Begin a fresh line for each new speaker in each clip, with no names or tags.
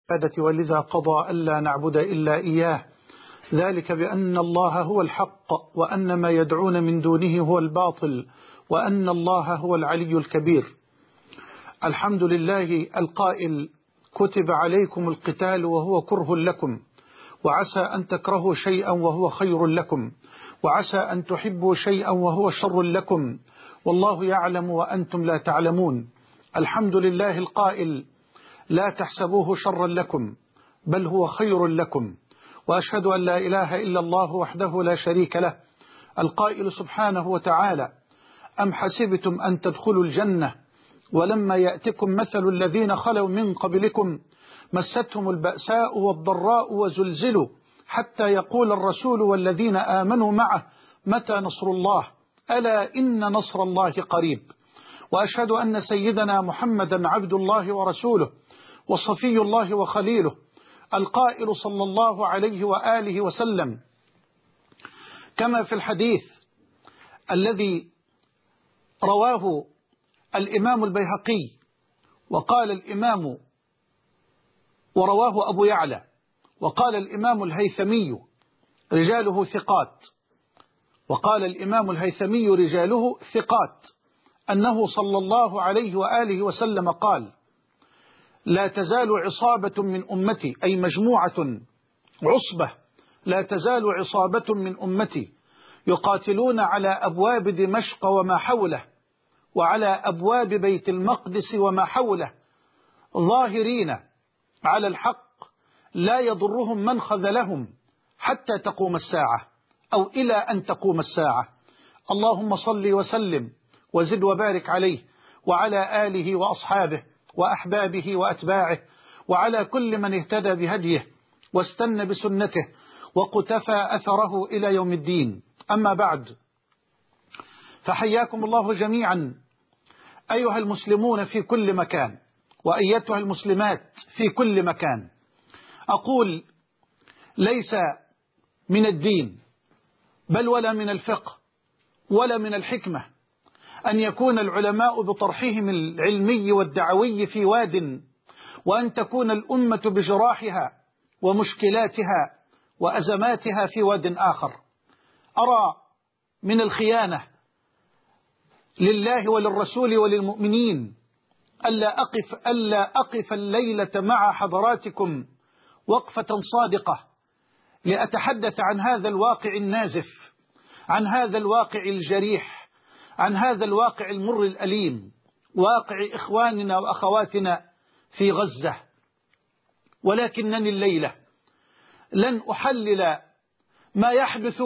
العبادة ولذا قضى ألا نعبد إلا إياه، ذلك بأن الله هو الحق وأن ما يدعون من دونه هو الباطل وأن الله هو العلي الكبير. الحمد لله القائل: كتب عليكم القتال وهو كره لكم، وعسى أن تكرهوا شيئا وهو خير لكم، وعسى أن تحبوا شيئا وهو شر لكم، والله يعلم وأنتم لا تعلمون. الحمد لله القائل: لا تحسبوه شرا لكم بل هو خير لكم، وأشهد أن لا إله إلا الله وحده لا شريك له، القائل سبحانه وتعالى: أم حسبتم أن تدخلوا الجنة ولما يأتكم مثل الذين خلوا من قبلكم مستهم البأساء والضراء وزلزلوا حتى يقول الرسول والذين آمنوا معه متى نصر الله، ألا إن نصر الله قريب. وأشهد أن سيدنا محمدا عبد الله ورسوله وصفي الله وخليله، القائل صلى الله عليه وآله وسلم كما في الحديث الذي رواه الإمام البيهقي وقال الإمام ورواه أبو يعلى وقال الإمام الهيثمي رجاله ثقات، وقال الإمام الهيثمي رجاله ثقات، أنه صلى الله عليه وآله وسلم قال: لا تزال عصابة من أمتي، أي مجموعة عصبة، لا تزال عصابة من أمتي يقاتلون على أبواب دمشق وما حوله وعلى أبواب بيت المقدس وما حوله ظاهرين على الحق لا يضرهم من خذلهم حتى تقوم الساعة أو إلى أن تقوم الساعة. اللهم صل وسلم وزد وبارك عليه وعلى آله وأصحابه وأحبابه وأتباعه وعلى كل من اهتدى بهديه واستنى بسنته وقتفى أثره إلى يوم الدين. أما بعد، فحياكم الله جميعا أيها المسلمون في كل مكان وأيتها المسلمات في كل مكان. أقول: ليس من الدين بل ولا من الفقه ولا من الحكمة أن يكون العلماء بطرحهم العلمي والدعوي في واد، وأن تكون الأمة بجراحها ومشكلاتها وأزماتها في واد آخر. أرى من الخيانة لله وللرسول وللمؤمنين ألا أقف الليلة مع حضراتكم وقفة صادقة لأتحدث عن هذا الواقع النازف، عن هذا الواقع الجريح، عن هذا الواقع المر الأليم، واقع إخواننا وأخواتنا في غزة. ولكنني الليلة لن أحلل ما يحدث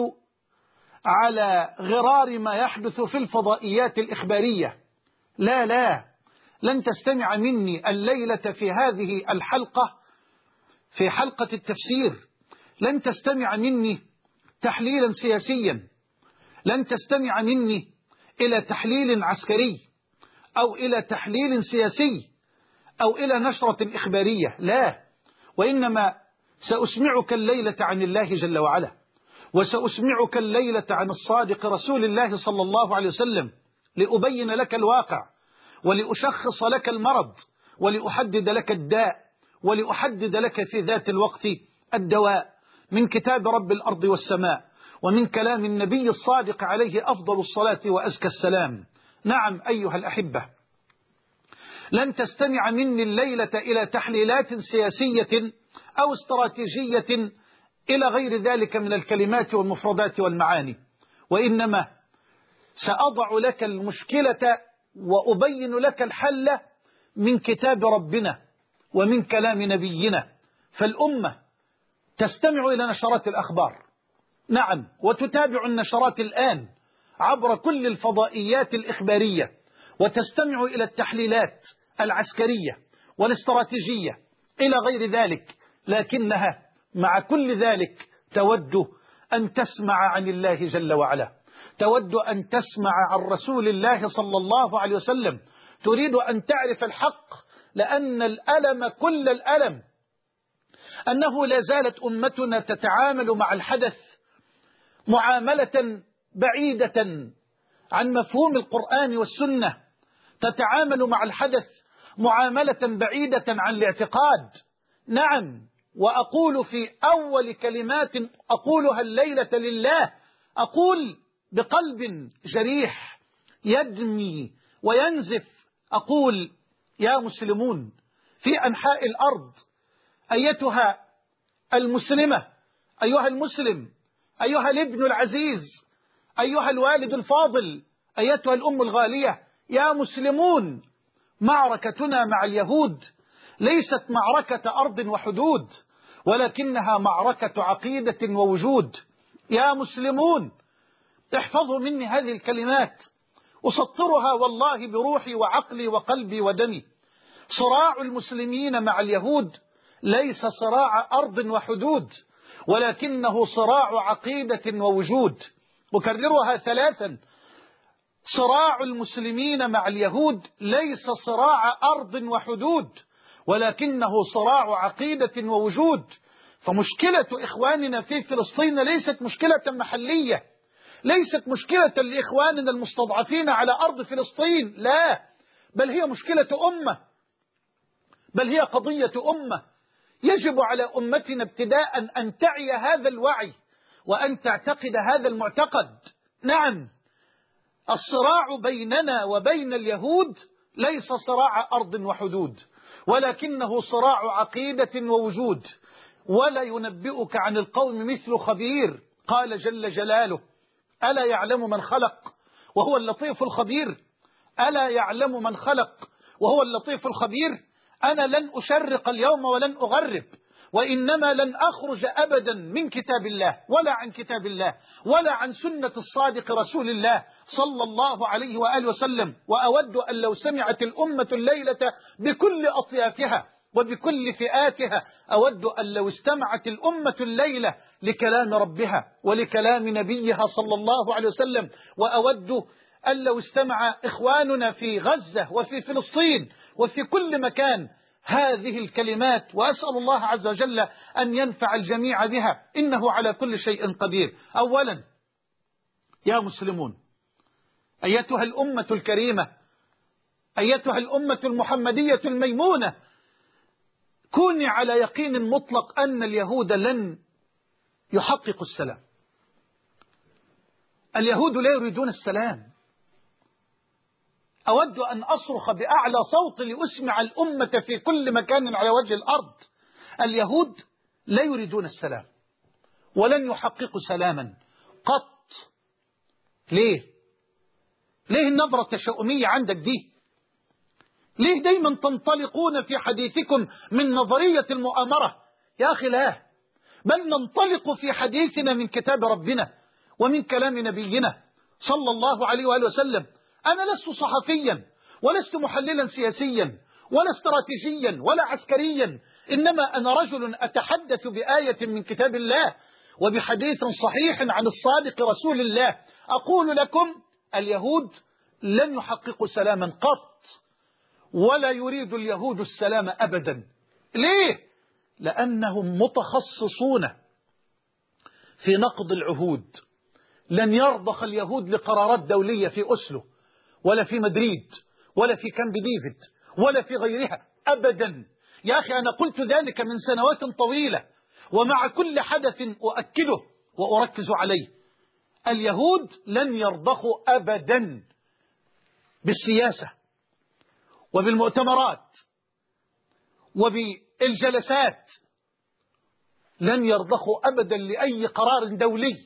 على غرار ما يحدث في الفضائيات الإخبارية. لا، لن تستمع مني الليلة في هذه الحلقة، في حلقة التفسير، لن تستمع مني تحليلا سياسيا، لن تستمع مني إلى تحليل عسكري أو إلى تحليل سياسي أو إلى نشرة إخبارية، لا، وإنما سأسمعك الليلة عن الله جل وعلا، وسأسمعك الليلة عن الصادق رسول الله صلى الله عليه وسلم، لأبين لك الواقع ولأشخص لك المرض ولأحدد لك الداء ولأحدد لك في ذات الوقت الدواء، من كتاب رب الأرض والسماء ومن كلام النبي الصادق عليه أفضل الصلاة وأزكى السلام. نعم أيها الأحبة، لن تستمع مني الليلة إلى تحليلات سياسية أو استراتيجية إلى غير ذلك من الكلمات والمفردات والمعاني، وإنما سأضع لك المشكلة وأبين لك الحل من كتاب ربنا ومن كلام نبينا. فالأمة تستمع إلى نشرات الأخبار، نعم، وتتابع النشرات الآن عبر كل الفضائيات الإخبارية، وتستمع إلى التحليلات العسكرية والاستراتيجية إلى غير ذلك، لكنها مع كل ذلك تود أن تسمع عن الله جل وعلا، تود أن تسمع عن رسول الله صلى الله عليه وسلم، تريد أن تعرف الحق، لأن الألم كل الألم أنه لا زالت أمتنا تتعامل مع الحدث معاملة بعيدة عن مفهوم القرآن والسنة، تتعامل مع الحدث معاملة بعيدة عن الاعتقاد. نعم، وأقول في أول كلمات أقولها الليلة لله، أقول بقلب جريح يدمي وينزف، أقول يا مسلمون في أنحاء الأرض، أيتها المسلمة، أيها المسلم، أيها الابن العزيز، أيها الوالد الفاضل، أيتها الأم الغالية، يا مسلمون، معركتنا مع اليهود ليست معركة أرض وحدود، ولكنها معركة عقيدة ووجود. يا مسلمون، احفظوا مني هذه الكلمات، أسطرها والله بروحي وعقلي وقلبي ودمي. صراع المسلمين مع اليهود ليس صراع أرض وحدود، ولكنه صراع عقيدة ووجود. أكررها ثلاثا: صراع المسلمين مع اليهود ليس صراع أرض وحدود، ولكنه صراع عقيدة ووجود. فمشكلة إخواننا في فلسطين ليست مشكلة محلية، ليست مشكلة لإخواننا المستضعفين على أرض فلسطين، لا، بل هي مشكلة أمة، بل هي قضية أمة. يجب على أمتنا ابتداء أن تعي هذا الوعي وأن تعتقد هذا المعتقد. نعم، الصراع بيننا وبين اليهود ليس صراع أرض وحدود، ولكنه صراع عقيدة ووجود. ولا ينبئك عن القوم مثل خبير، قال جل جلاله: ألا يعلم من خلق وهو اللطيف الخبير؟ ألا يعلم من خلق وهو اللطيف الخبير؟ أنا لن أشرق اليوم ولن أغرب، وإنما لن أخرج أبدا من كتاب الله ولا عن كتاب الله ولا عن سنة الصادق رسول الله صلى الله عليه وآله وسلم. وأود أن لو سمعت الأمة الليلة بكل أطيافها وبكل فئاتها، أود أن لو استمعت الأمة الليلة لكلام ربها ولكلام نبيها صلى الله عليه وسلم، وأود أن لو استمع إخواننا في غزة وفي فلسطين وفي كل مكان هذه الكلمات، وأسأل الله عز وجل أن ينفع الجميع بها، إنه على كل شيء قدير. أولا يا مسلمون، أيتها الأمة الكريمة، أيتها الأمة المحمدية الميمونة، كوني على يقين مطلق أن اليهود لن يحققوا السلام. اليهود لا يريدون السلام. أود أن أصرخ بأعلى صوت لأسمع الأمة في كل مكان على وجه الأرض: اليهود لا يريدون السلام ولن يحققوا سلاما قط. ليه؟ ليه النظرة التشاؤمية عندك دي؟ ليه دايما تنطلقون في حديثكم من نظرية المؤامرة؟ يا أخي لا، بل ننطلق في حديثنا من كتاب ربنا ومن كلام نبينا صلى الله عليه وآله وسلم. أنا لست صحفيا ولست محللا سياسيا ولا استراتيجيا ولا عسكريا، إنما أنا رجل أتحدث بآية من كتاب الله وبحديث صحيح عن الصادق رسول الله. أقول لكم: اليهود لن يحققوا سلاما قط، ولا يريد اليهود السلام أبدا. ليه؟ لأنهم متخصصون في نقض العهود. لن يرضخ اليهود لقرارات دولية في أسلو ولا في مدريد ولا في كامب ديفيد ولا في غيرها أبدا. يا أخي أنا قلت ذلك من سنوات طويلة، ومع كل حدث أؤكده وأركز عليه: اليهود لن يرضخوا أبدا بالسياسة وبالمؤتمرات وبالجلسات، لن يرضخوا أبدا لأي قرار دولي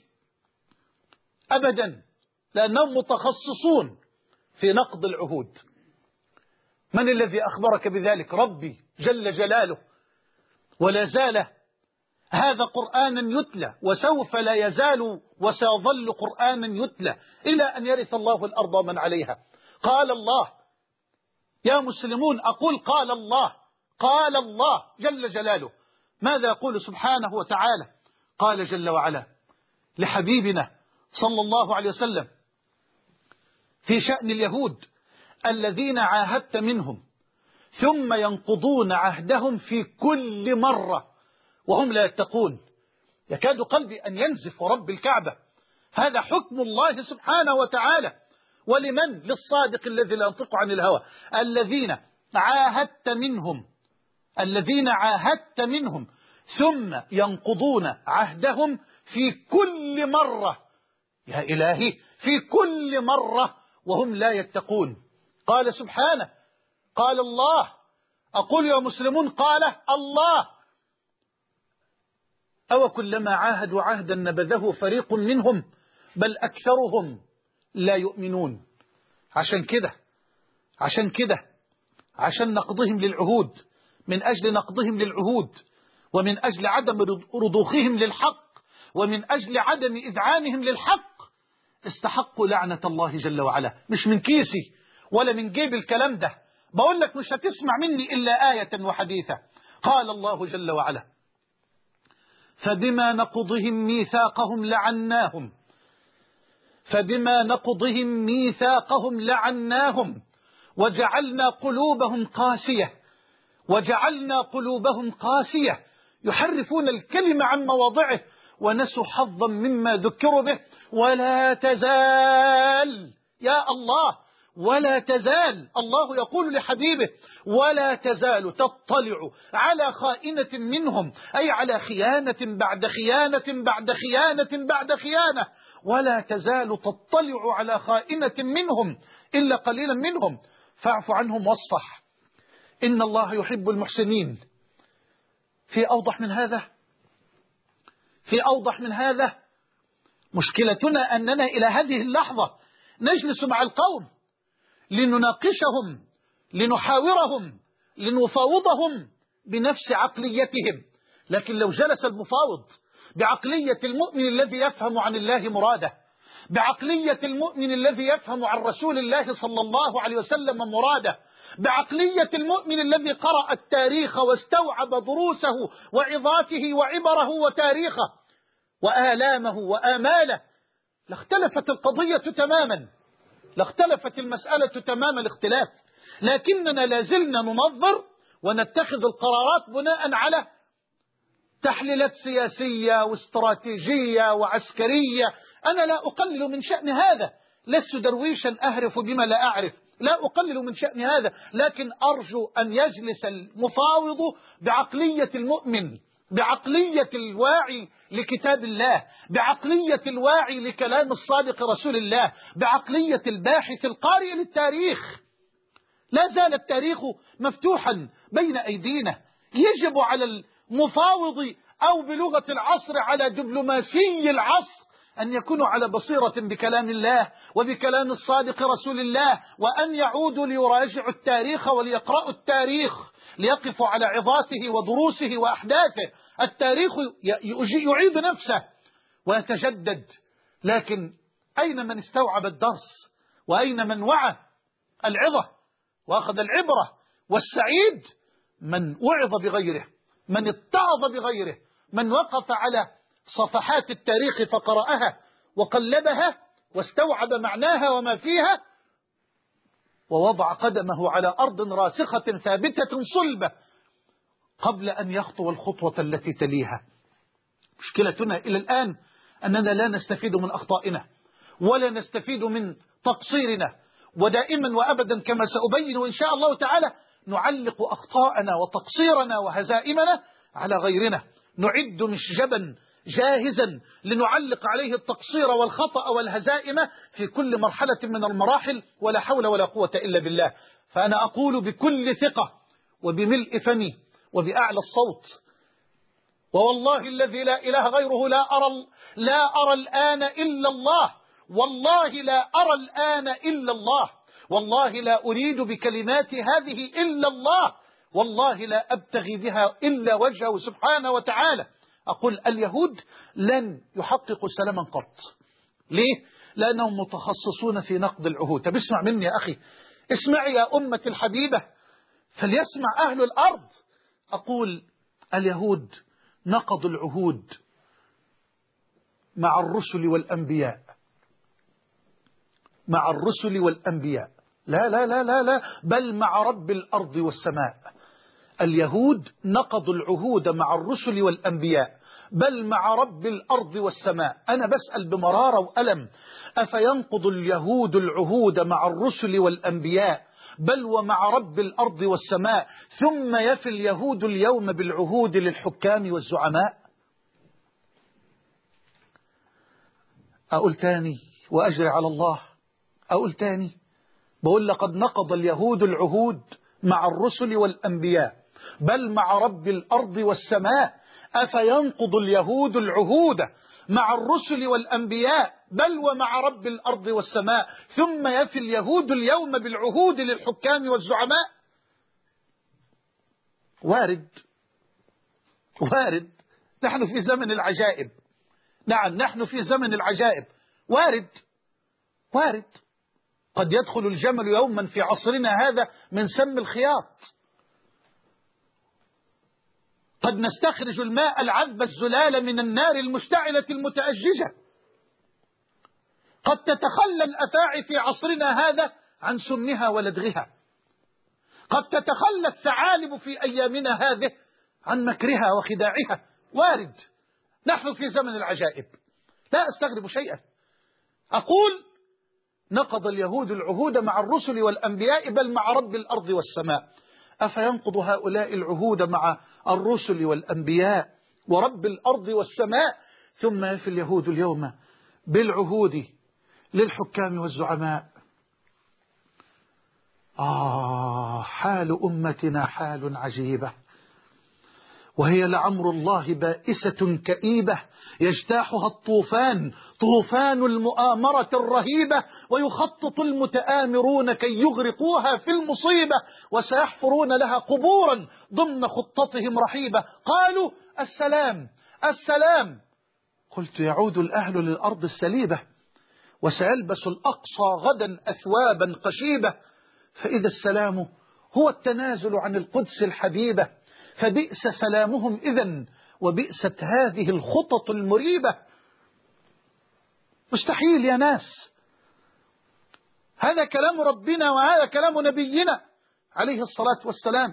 أبدا، لأنهم متخصصون في نقض العهود. من الذي أخبرك بذلك؟ ربي جل جلاله. ولا زال هذا قرآنا يتلى، وسوف لا يزال وسيظل قرآنا يتلى إلى أن يرث الله الأرض ومن عليها. قال الله، يا مسلمون أقول قال الله، قال الله جل جلاله. ماذا يقول سبحانه وتعالى؟ قال جل وعلا لحبيبنا صلى الله عليه وسلم في شأن اليهود: الذين عاهدت منهم ثم ينقضون عهدهم في كل مرة وهم لا يتقون. يكاد قلبي أن ينزف ورب الكعبة. هذا حكم الله سبحانه وتعالى. ولمن؟ للصادق الذي لا ينطق عن الهوى: الذين عاهدت منهم الذين عاهدت منهم ثم ينقضون عهدهم في كل مرة، يا إلهي في كل مرة وهم لا يتقون. قال سبحانه، قال الله، أقول يا مسلمون قال الله: أو كلما عاهدوا عهدا نبذه فريق منهم بل أكثرهم لا يؤمنون. عشان كده عشان نقضهم للعهود، من أجل نقضهم للعهود ومن أجل عدم رضوخهم للحق ومن أجل عدم إذعانهم للحق استحقوا لعنة الله جل وعلا. مش من كيسي ولا من جيب الكلام ده، بقول لك مش هتسمع مني إلا آية وحديثة. قال الله جل وعلا: فبما نقضهم ميثاقهم لعناهم وجعلنا قلوبهم قاسية يحرفون الكلمة عن مواضعه ونسوا حظا مما ذكروا به ولا تزال، يا الله، ولا تزال، الله يقول لحبيبه: ولا تزال تطلع على خائنة منهم، أي على خيانة بعد خيانة بعد خيانة بعد خيانة، ولا تزال تطلع على خائنة منهم إلا قليلا منهم فاعف عنهم واصفح إن الله يحب المحسنين. في أوضح من هذا؟ مشكلتنا أننا إلى هذه اللحظة نجلس مع القوم لنناقشهم، لنحاورهم، لنفاوضهم بنفس عقليتهم. لكن لو جلس المفاوض بعقلية المؤمن الذي يفهم عن الله مراده، بعقلية المؤمن الذي يفهم عن رسول الله صلى الله عليه وسلم مراده، بعقلية المؤمن الذي قرأ التاريخ واستوعب دروسه وعظاته وعبره وتاريخه وآلامه وآماله، لاختلفت القضية تماما، لاختلفت المسألة تمام الاختلاف. لكننا لازلنا ننظر ونتخذ القرارات بناء على تحليلات سياسية واستراتيجية وعسكرية. أنا لا أقلل من شأن هذا، لست درويشا أهرف بما لا أعرف، لا أقلل من شأن هذا، لكن أرجو أن يجلس المفاوض بعقلية المؤمن، بعقلية الواعي لكتاب الله، بعقلية الواعي لكلام الصادق رسول الله، بعقلية الباحث القارئ للتاريخ. لا زال التاريخ مفتوحا بين أيدينا، يجب على المفاوض أو بلغة العصر على دبلوماسي العصر أن يكونوا على بصيرة بكلام الله وبكلام الصادق رسول الله، وأن يعودوا ليراجعوا التاريخ وليقرأوا التاريخ، ليقفوا على عظاته ودروسه وأحداثه. التاريخ يعيد نفسه ويتجدد، لكن أين من استوعب الدرس؟ وأين من وعى العظة وأخذ العبرة؟ والسعيد من وعظ بغيره، من اتعظ بغيره، من وقف على صفحات التاريخ فقرأها وقلبها واستوعب معناها وما فيها ووضع قدمه على أرض راسخة ثابتة صلبة قبل أن يخطو الخطوة التي تليها. مشكلتنا إلى الآن أننا لا نستفيد من أخطائنا ولا نستفيد من تقصيرنا، ودائما وأبدا كما سأبين إن شاء الله تعالى نعلق أخطاءنا وتقصيرنا وهزائمنا على غيرنا، نعد مشجبا جاهزا لنعلق عليه التقصير والخطأ والهزائم في كل مرحلة من المراحل، ولا حول ولا قوة إلا بالله. فأنا أقول بكل ثقة وبملء فمي وبأعلى الصوت، ووالله الذي لا إله غيره لا أرى الآن إلا الله، والله لا أرى الآن إلا الله، والله لا أريد بكلمات هذه إلا الله، والله لا أبتغي بها إلا وجهه سبحانه وتعالى. أقول اليهود لن يحققوا سلاما قط. ليه؟ لأنهم متخصصون في نقض العهود. طب اسمع مني يا أخي، اسمعي يا أمة الحبيبة، فليسمع أهل الأرض. أقول اليهود نقضوا العهود مع الرسل والأنبياء، مع الرسل والأنبياء، لا لا لا لا لا، بل مع رب الأرض والسماء. اليهود نقضوا العهود مع الرسل والأنبياء بل مع رب الأرض والسماء. أنا بسأل بمرارة وألم، أفينقض اليهود العهود مع الرسل والأنبياء بل ومع رب الأرض والسماء ثم يفي اليهود اليوم بالعهود للحكام والزعماء. أقول تاني وأجري على الله، أقول تاني، بقول لقد نقض اليهود العهود مع الرسل والأنبياء بل مع رب الأرض والسماء. أفينقض اليهود العهود مع الرسل والأنبياء بل ومع رب الأرض والسماء ثم يفي اليهود اليوم بالعهود للحكام والزعماء؟ وارد، وارد. نحن في زمن العجائب. نعم، نحن في زمن العجائب. وارد، وارد. قد يدخل الجمل يوما في عصرنا هذا من سم الخياط. قد نستخرج الماء العذب الزلال من النار المشتعلة المتأججة. قد تتخلى الأفاعي في عصرنا هذا عن سمها ولدغها. قد تتخلى الثعالب في أيامنا هذه عن مكرها وخداعها. وارد. نحن في زمن العجائب، لا أستغرب شيئا. أقول نقض اليهود العهود مع الرسل والأنبياء بل مع رب الأرض والسماء. أفينقض هؤلاء العهود مع الرسل والأنبياء ورب الأرض والسماء ثم يفي اليهود اليوم بالعهود للحكام والزعماء؟ حال أمتنا حال عجيبة، وهي لعمر الله بائسة كئيبة يجتاحها الطوفان، طوفان المؤامرة الرهيبة، ويخطط المتآمرون كي يغرقوها في المصيبة، وسيحفرون لها قبورا ضمن خطتهم رحيبة. قالوا السلام السلام. قلت يعود الأهل للأرض السليبة، وسيلبس الأقصى غدا أثوابا قشيبة، فإذا السلام هو التنازل عن القدس الحبيبة، فبئس سلامهم إذن وبئست هذه الخطط المريبة. مستحيل يا ناس. هذا كلام ربنا وهذا كلام نبينا عليه الصلاة والسلام.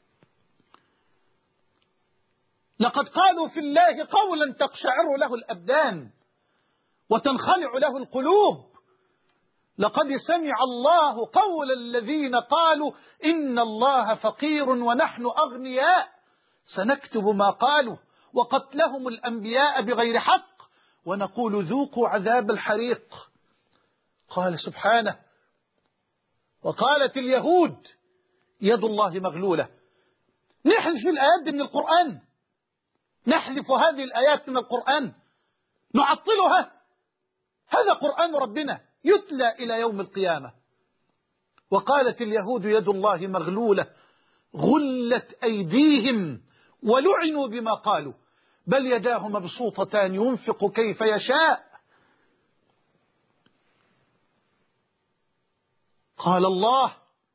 لقد قالوا في الله قولا تقشعر له الأبدان وتنخلع له القلوب. لقد سمع الله قول الذين قالوا إن الله فقير ونحن أغنياء، سنكتب ما قالوا وقتلهم الأنبياء بغير حق ونقول ذوقوا عذاب الحريق. قال سبحانه وقالت اليهود يد الله مغلولة. نحذف الآيات من القرآن، نحذف هذه الآيات من القرآن، نعطلها. هذا قرآن ربنا يتلى إلى يوم القيامة. وقالت اليهود يد الله مغلولة غلت أيديهم ولعنوا بما قالوا بل يداه مبسوطتان ينفق كيف يشاء. قال الله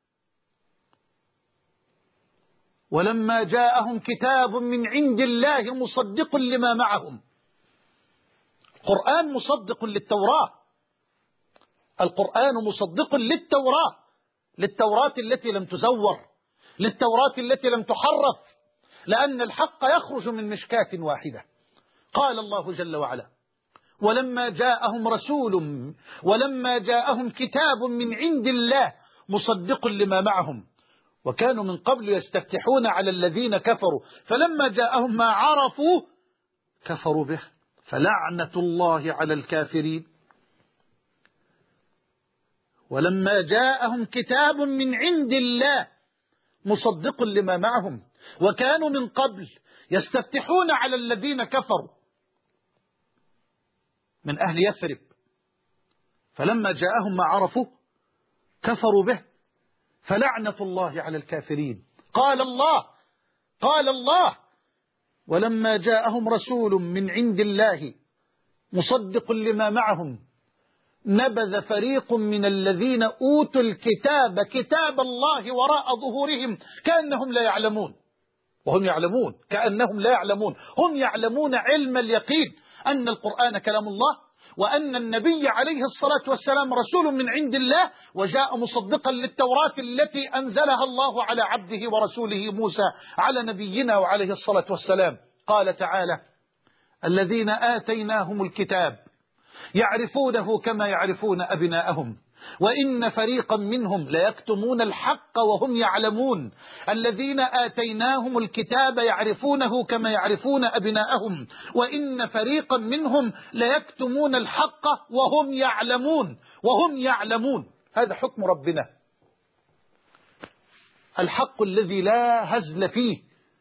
ولما جاءهم كتاب من عند الله مصدق لما معهم. القرآن مصدق للتوراة، القرآن مصدق للتوراة، للتوراة التي لم تزور، للتوراة التي لم تحرف، لأن الحق يخرج من مشكاة واحدة. قال الله جل وعلا ولما جاءهم كتاب من عند الله مصدق لما معهم وكانوا من قبل يستفتحون على الذين كفروا فلما جاءهم ما عرفوا كفروا به فلعنة الله على الكافرين. ولما جاءهم كتاب من عند الله مصدق لما معهم وكانوا من قبل يستفتحون على الذين كفروا من أهل يثرب فلما جاءهم ما عرفوا كفروا به فلعنة الله على الكافرين. قال الله ولما جاءهم رسول من عند الله مصدق لما معهم نبذ فريق من الذين أوتوا الكتاب كتاب الله وراء ظهورهم كأنهم لا يعلمون. وهم يعلمون كأنهم لا يعلمون. هم يعلمون علم اليقين أن القرآن كلام الله وأن النبي عليه الصلاة والسلام رسول من عند الله وجاء مصدقا للتوراة التي أنزلها الله على عبده ورسوله موسى على نبينا وعليه الصلاة والسلام. قال تعالى الذين آتيناهم الكتاب يعرفونه كما يعرفون أبناءهم وإن فريقا منهم ليكتمون الحق وهم يعلمون الذين آتيناهم الكتاب يعرفونه كما يعرفون أبناءهم وإن فريقا منهم ليكتمون الحق وهم يعلمون. هذا حكم ربنا، الحق الذي لا هزل فيه،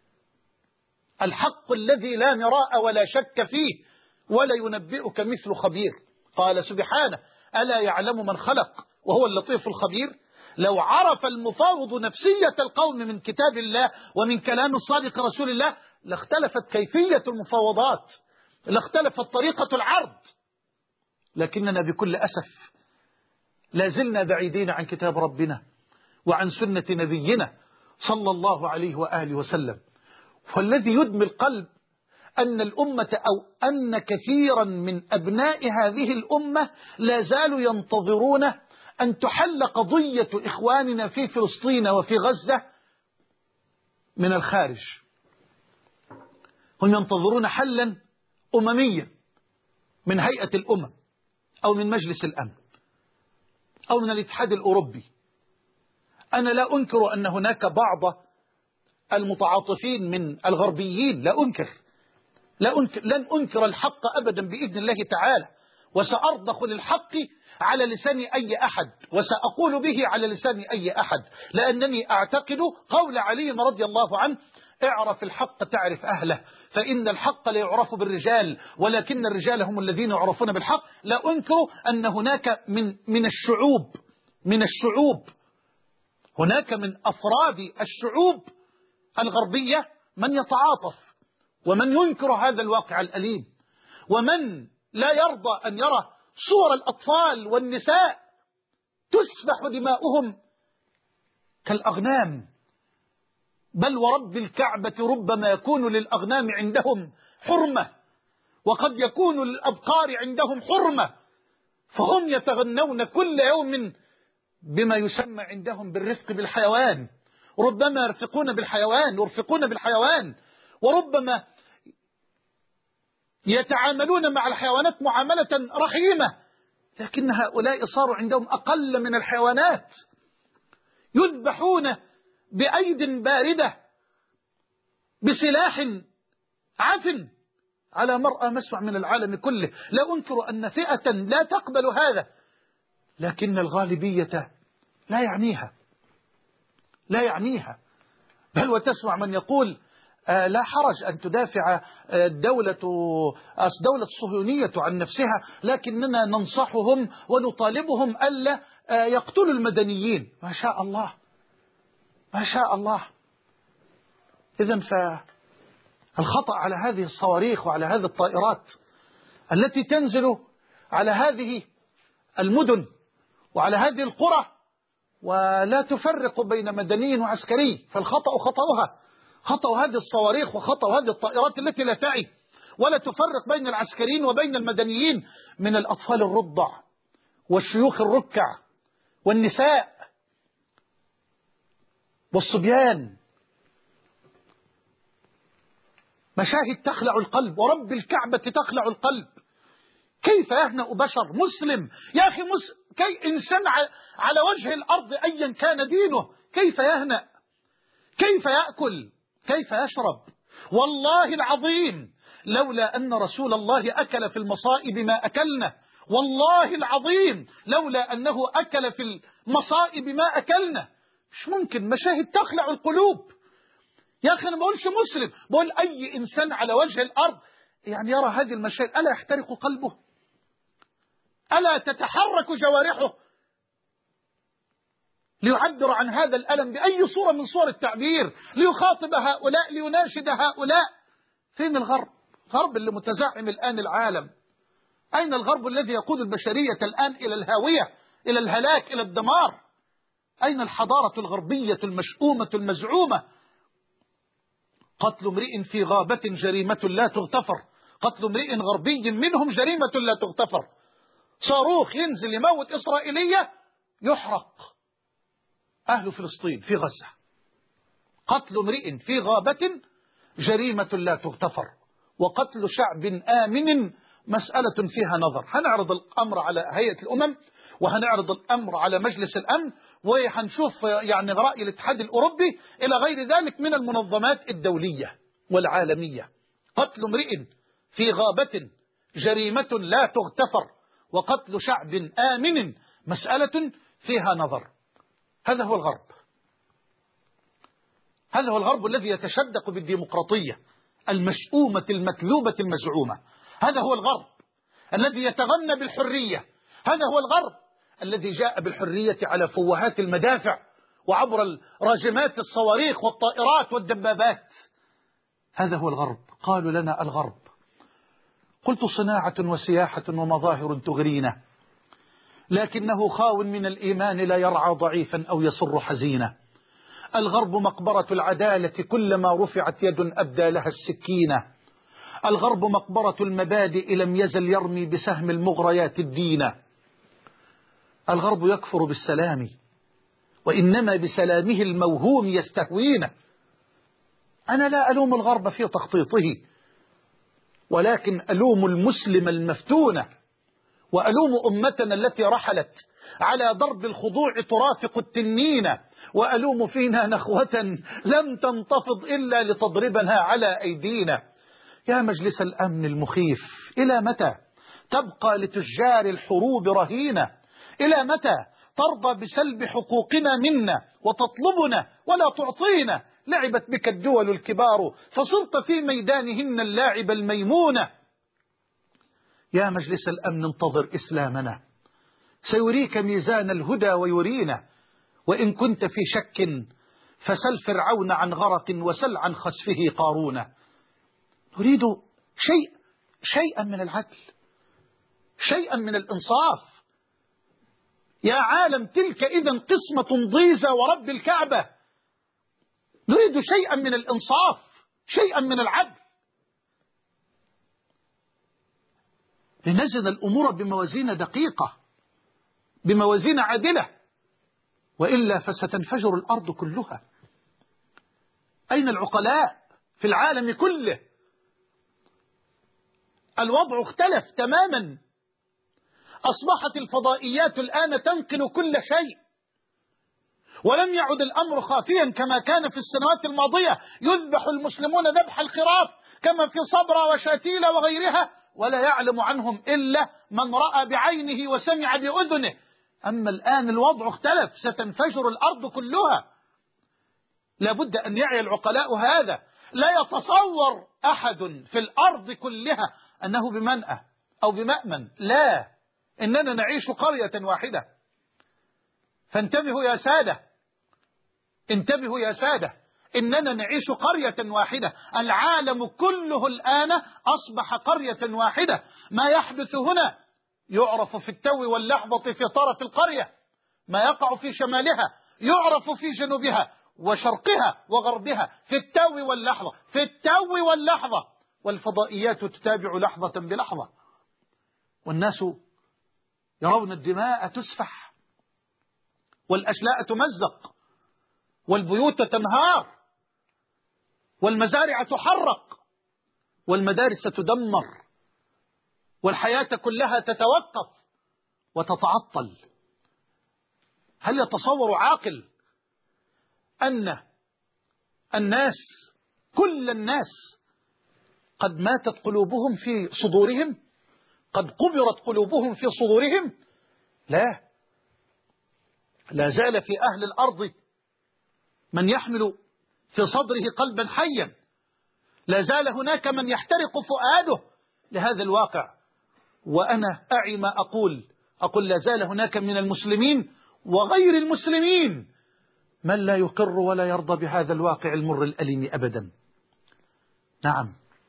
الحق الذي لا مراء ولا شك فيه، ولا ينبئك مثل خبير. قال سبحانه: ألا يعلم من خلق وهو اللطيف الخبير. لو عرف المفاوض نفسية القوم من كتاب الله ومن كلام الصادق رسول الله لاختلفت كيفية المفاوضات، لاختلفت طريقة العرض، لكننا بكل أسف لازلنا بعيدين عن كتاب ربنا وعن سنة نبينا صلى الله عليه وآله وسلم. والذي يدمي القلب أن الأمة أو أن كثيرا من أبناء هذه الأمة لا زالوا ينتظرون أن تحل قضية إخواننا في فلسطين وفي غزة من الخارج. هم ينتظرون حلا أمميا من هيئة الأمم أو من مجلس الأمن أو من الاتحاد الأوروبي. أنا لا أنكر أن هناك بعض المتعاطفين من الغربيين، لن أنكر الحق أبدا بإذن الله تعالى، وسأرضخ للحق على لسان أي أحد، وسأقول به على لسان أي أحد، لأنني أعتقد قول علي رضي الله عنه: اعرف الحق تعرف أهله، فإن الحق لا يعرف بالرجال ولكن الرجال هم الذين يعرفون بالحق. لا أنكر أن هناك من الشعوب هناك من أفراد الشعوب الغربية من يتعاطف ومن ينكر هذا الواقع الأليم، ومن لا يرضى أن يرى صور الأطفال والنساء تسفح دماؤهم كالأغنام. بل ورب الكعبة ربما يكون للأغنام عندهم حرمة، وقد يكون للأبقار عندهم حرمة، فهم يتغنون كل يوم بما يسمى عندهم بالرفق بالحيوان. ربما يرفقون بالحيوان، وربما يتعاملون مع الحيوانات معاملة رحيمة، لكن هؤلاء صاروا عندهم أقل من الحيوانات، يذبحون بأيد باردة بسلاح عفن على مرأى مسمع من العالم كله. لا أنكر أن فئة لا تقبل هذا، لكن الغالبية لا يعنيها، بل وتسمع من يقول: لا حرج أن تدافع الدولة الصهيونية عن نفسها، لكننا ننصحهم ونطالبهم ألا يقتلوا المدنيين. ما شاء الله. إذن فالخطأ على هذه الصواريخ وعلى هذه الطائرات التي تنزل على هذه المدن وعلى هذه القرى ولا تفرق بين مدني وعسكري، فالخطأ خطأ هذه الصواريخ وخطأ هذه الطائرات التي لا تعي ولا تفرق بين العسكريين وبين المدنيين، من الأطفال الرضع والشيوخ الركع والنساء والصبيان. مشاهد تخلع القلب، ورب الكعبة تخلع القلب. كيف يهنأ بشر مسلم يا أخي، كي إنسان على وجه الأرض أيا كان دينه، كيف يهنأ؟ كيف يأكل؟ كيف يشرب؟ والله العظيم لولا أن رسول الله أكل في المصائب ما أكلنا، والله العظيم لولا أنه أكل في المصائب ما أكلنا. مش ممكن. مشاهد تخلع القلوب يا أخي. أنا ما بقولش مسلم، بقول أي إنسان على وجه الأرض يعني يرى هذه المشاهد ألا يحترق قلبه؟ ألا تتحرك جوارحه ليعبر عن هذا الألم بأي صورة من صور التعبير، ليخاطب هؤلاء، ليناشد هؤلاء؟ فين الغرب؟ الغرب اللي متزعم الآن العالم. أين الغرب الذي يقود البشرية الآن إلى الهاوية، إلى الهلاك، إلى الدمار؟ أين الحضارة الغربية المشؤومة المزعومة؟ قتل امرئ في غابة جريمة لا تغتفر، قتل امرئ غربي منهم جريمة لا تغتفر. صاروخ ينزل يموت إسرائيلية يحرق أهل فلسطين في غزة. قتل امرئ في غابة جريمة لا تغتفر، وقتل شعب آمن مسألة فيها نظر. هنعرض الأمر على هيئة الأمم وهنعرض الأمر على مجلس الأمن، وهنشوف يعني رأي الاتحاد الأوروبي إلى غير ذلك من المنظمات الدولية والعالمية. قتل امرئ في غابة جريمة لا تغتفر، وقتل شعب آمن مسألة فيها نظر. هذا هو الغرب، هذا هو الغرب الذي يتشدق بالديمقراطية المشؤومة المكذوبة المزعومة. هذا هو الغرب الذي يتغنى بالحرية. هذا هو الغرب الذي جاء بالحرية على فوهات المدافع وعبر راجمات الصواريخ والطائرات والدبابات. هذا هو الغرب. قالوا لنا الغرب، قلت صناعة وسياحة ومظاهر تغرينا، لكنه خاو من الإيمان لا يرعى ضعيفا أو يسر حزينا. الغرب مقبرة العدالة، كلما رفعت يد أبدى لها السكينة. الغرب مقبرة المبادئ، لم يزل يرمي بسهم المغريات الدينة. الغرب يكفر بالسلام، وإنما بسلامه الموهوم يستهوينا. أنا لا ألوم الغرب في تخطيطه، ولكن ألوم المسلم المفتون، وألوم أمتنا التي رحلت على ضرب الخضوع ترافق التنين، وألوم فينا نخوة لم تنتفض إلا لتضربنا على أيدينا. يا مجلس الأمن المخيف، إلى متى تبقى لتجار الحروب رهينة؟ إلى متى ترضى بسلب حقوقنا منا وتطلبنا ولا تعطينا؟ لعبت بك الدول الكبار فصرت في ميدانهن اللاعب الميمونة. يا مجلس الأمن انتظر إسلامنا، سيريك ميزان الهدى ويرينا. وإن كنت في شك فسل فرعون عن غرق وسل عن خسفه قارون. نريد شيئا من العدل، شيئا من الإنصاف. يا عالم تلك إذن قسمة ضيزى ورب الكعبة. نريد شيئا من الإنصاف، شيئا من العدل، لنزن الأمور بموازين دقيقة، بموازين عادلة، وإلا فستنفجر الأرض كلها. أين العقلاء في العالم كله؟ الوضع اختلف تماما. أصبحت الفضائيات الآن تنقل كل شيء، ولم يعد الأمر خافيا كما كان في السنوات الماضية. يذبح المسلمون ذبح الخراف كما في صبرا وشاتيلا وغيرها، ولا يعلم عنهم إلا من رأى بعينه وسمع بأذنه. أما الآن الوضع اختلف، ستنفجر الأرض كلها. لابد أن يعي العقلاء هذا. لا يتصور أحد في الأرض كلها أنه بمنأى أو بمأمن، لا، إننا نعيش قرية واحدة. فانتبهوا يا سادة، انتبهوا يا سادة، إننا نعيش قرية واحدة. العالم كله الآن أصبح قرية واحدة. ما يحدث هنا يعرف في التو واللحظة في طرف القرية، ما يقع في شمالها يعرف في جنوبها وشرقها وغربها، في التو واللحظة، في التو واللحظة. والفضائيات تتابع لحظة بلحظة، والناس يرون الدماء تسفح والأشلاء تمزق والبيوت تنهار والمزارع تحرق والمدارس تدمر والحياة كلها تتوقف وتتعطل. هل يتصور عاقل أن الناس، كل الناس، قد ماتت قلوبهم في صدورهم، قد قبرت قلوبهم في صدورهم؟ لا، لا زال في أهل الأرض من يحمل في صدره قلبا حيا، لا زال هناك من يحترق فؤاده لهذا الواقع. وأنا أعي ما أقول لا زال هناك من المسلمين وغير المسلمين من لا يقر ولا يرضى بهذا الواقع المر الأليم أبدا. نعم،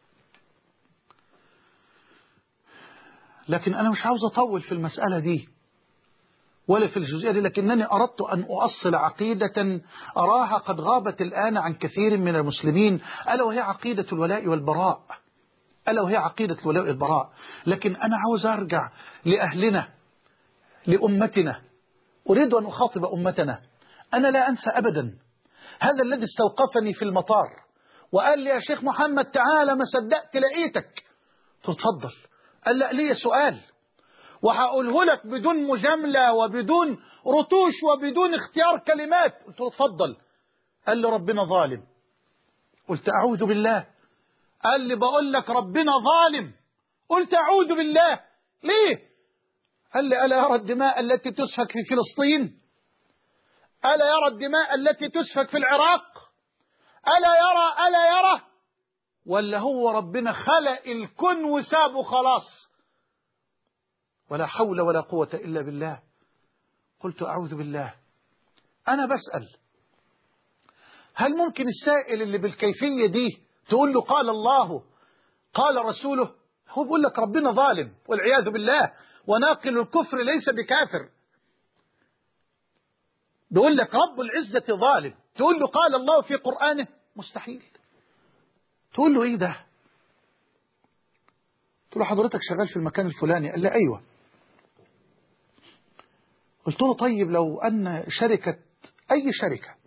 لكن أنا مش عاوز أطول في المسألة دي ولا في الجزئية دي، لكنني أردت أن أؤصل عقيدة أراها قد غابت الآن عن كثير من المسلمين، ألا وهي عقيدة الولاء والبراء، ألا وهي عقيدة الولاء والبراء. لكن أنا عاوز أرجع لأهلنا، لأمتنا، أريد أن أخاطب أمتنا. أنا لا أنسى أبدا هذا الذي استوقفني في المطار وقال لي يا شيخ محمد تعالى، ما صدقت لقيتك. تفضل. قال لا، لي سؤال. وهقوله لك بدون مجاملة وبدون رتوش وبدون اختيار كلمات. قلت له اتفضل. قال لي ربنا ظالم. قلت أعوذ بالله. قال لي بقول لك ربنا ظالم. قلت أعوذ بالله. ليه؟ قال لي ألا يرى الدماء التي تسفك في فلسطين؟ ألا يرى الدماء التي تسفك في العراق؟ ألا يرى ولا هو ربنا خلق الكون وسابه خلاص؟ ولا حول ولا قوة إلا بالله. قلت أعوذ بالله. أنا بسأل هل ممكن السائل اللي بالكيفية دي تقول له قال الله قال رسوله؟ هو بيقول لك ربنا ظالم والعياذ بالله، وناقل الكفر ليس بكافر. بيقول لك رب العزة ظالم، تقول له قال الله في قرآنه؟ مستحيل. تقول له ايه ده؟ قلت له حضرتك شغال في المكان الفلاني؟ قال لي ايوه. قلت له طيب لو ان شركة، اي شركة،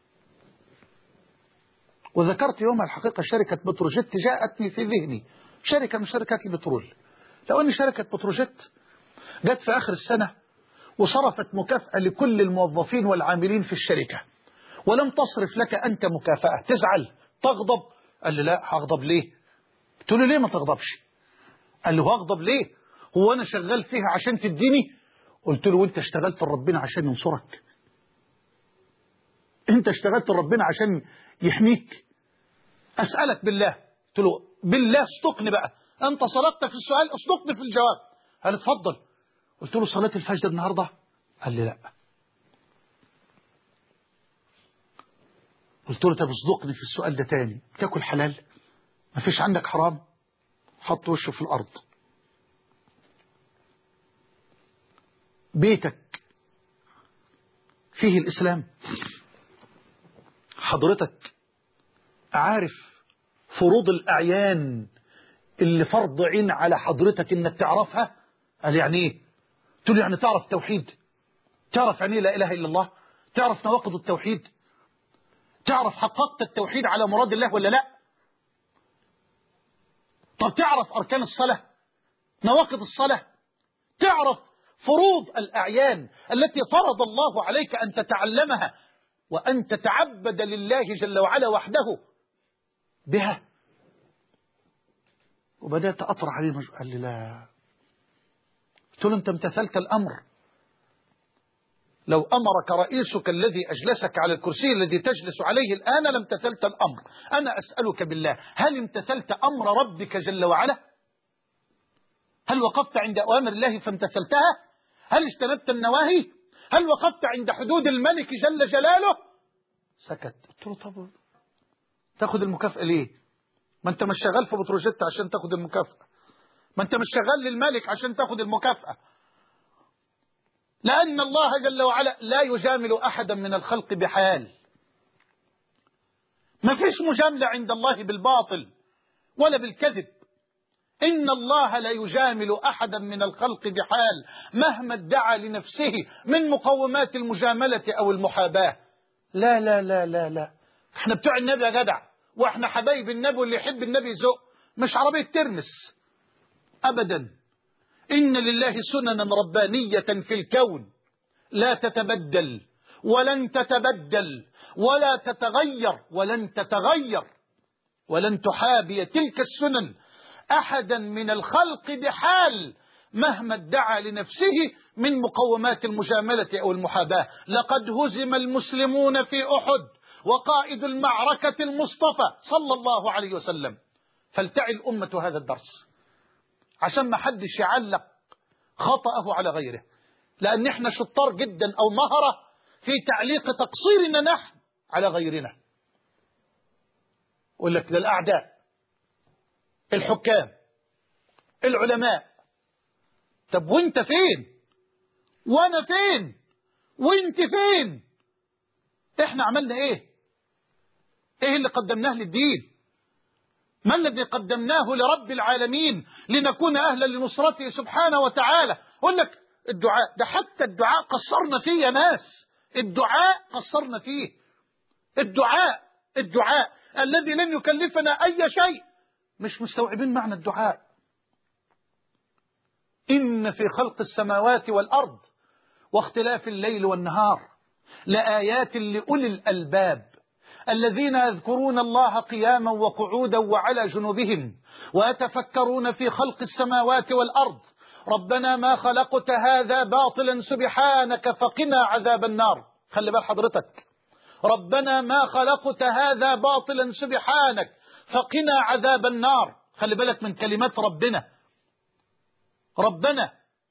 وذكرت يومها الحقيقة شركة بتروجيت جاءتني في ذهني، شركة من شركات البترول، لو ان شركة بتروجيت جت في اخر السنة وصرفت مكافأة لكل الموظفين والعاملين في الشركة ولم تصرف لك أنت مكافأة، تزعل تغضب؟ قال لي لا. هغضب ليه؟ قلت له ليه ما تغضبش؟ قال له هغضب ليه؟ هو أنا شغال فيها عشان تديني؟ قلت له وانت اشتغلت لربنا عشان ينصرك؟ انت اشتغلت لربنا عشان يحميك؟ أسألك بالله. قلت له بالله اصدقني بقى، أنت صدقت في السؤال اصدقني في الجواب. قال اتفضل. قلت له صلاة الفجر النهاردة؟ قال لي لا. قلت له طب اصدقني في السؤال ده تاني، تاكل حلال؟ ما فيش عندك حرام؟ حط وشه في الأرض. بيتك فيه الإسلام؟ حضرتك عارف فروض الأعيان اللي فرض عين على حضرتك إنك تعرفها؟ قال يعني إيه؟ قلت له يعني تعرف توحيد، تعرف يعني لا إله إلا الله، تعرف نواقض التوحيد، تعرف حققت التوحيد على مراد الله ولا لا؟ طب تعرف أركان الصلاة، نواقض الصلاة، تعرف فروض الأعيان التي فرض الله عليك أن تتعلمها وأن تتعبد لله جل وعلا وحده بها؟ وبدأت أطرح عليه قال لي لا. قلت له أنت امتثلت الأمر؟ لو أمرك رئيسك الذي أجلسك على الكرسي الذي تجلس عليه الآن لامتثلت الأمر. أنا أسألك بالله هل امتثلت أمر ربك جل وعلا؟ هل وقفت عند أوامر الله فامتثلتها؟ هل اجتنبت النواهي؟ هل وقفت عند حدود الملك جل جلاله؟ سكت. قلت له طب تاخد المكافأة ليه؟ ما انت مش شغال في بتروجيت عشان تاخد المكافأة، ما انت مش شغال للملك عشان تاخد المكافأة، لأن الله جل وعلا لا يجامل أحدا من الخلق بحال. ما فيش مجاملة عند الله بالباطل ولا بالكذب. إن الله لا يجامل أحدا من الخلق بحال مهما ادعى لنفسه من مقومات المجاملة أو المحاباة. لا لا لا لا لا، احنا بتوع النبي يا جدع، واحنا حبايب النبي واللي يحب النبي يزق، مش عربية ترمس أبدا. إن لله سننا ربانية في الكون لا تتبدل ولن تتبدل ولا تتغير ولن تتغير، ولن تحابي تلك السنن أحدا من الخلق بحال مهما ادعى لنفسه من مقومات المجاملة أو المحاباة. لقد هزم المسلمون في أحد وقائد المعركة المصطفى صلى الله عليه وسلم. فلتعي الأمة هذا الدرس عشان ما حدش يعلق خطأه على غيره، لأن احنا شطار جدا أو مهرة في تعليق تقصيرنا نحن على غيرنا. يقول لك للأعداء، الحكام، العلماء. طب وانت فين؟ وانا فين؟ وانت فين؟ احنا عملنا ايه؟ ايه اللي قدمناه للدين؟ ما الذي قدمناه لرب العالمين لنكون أهلا لنصرته سبحانه وتعالى؟ يقول لك الدعاء ده، حتى الدعاء قصرنا فيه يا ناس، الدعاء قصرنا فيه. الدعاء الذي لن يكلفنا أي شيء، مش مستوعبين معنى الدعاء. إن في خلق السماوات والأرض واختلاف الليل والنهار لآيات لأولي الألباب الذين يذكرون الله قياما وقعودا وعلى جنوبهم ويتفكرون في خلق السماوات والأرض ربنا ما خلقت هذا باطلا سبحانك فقنا عذاب النار. خلي بال حضرتك، ربنا ما خلقت هذا باطلا سبحانك فقنا عذاب النار. خلي بالك من كلمات ربنا. ربنا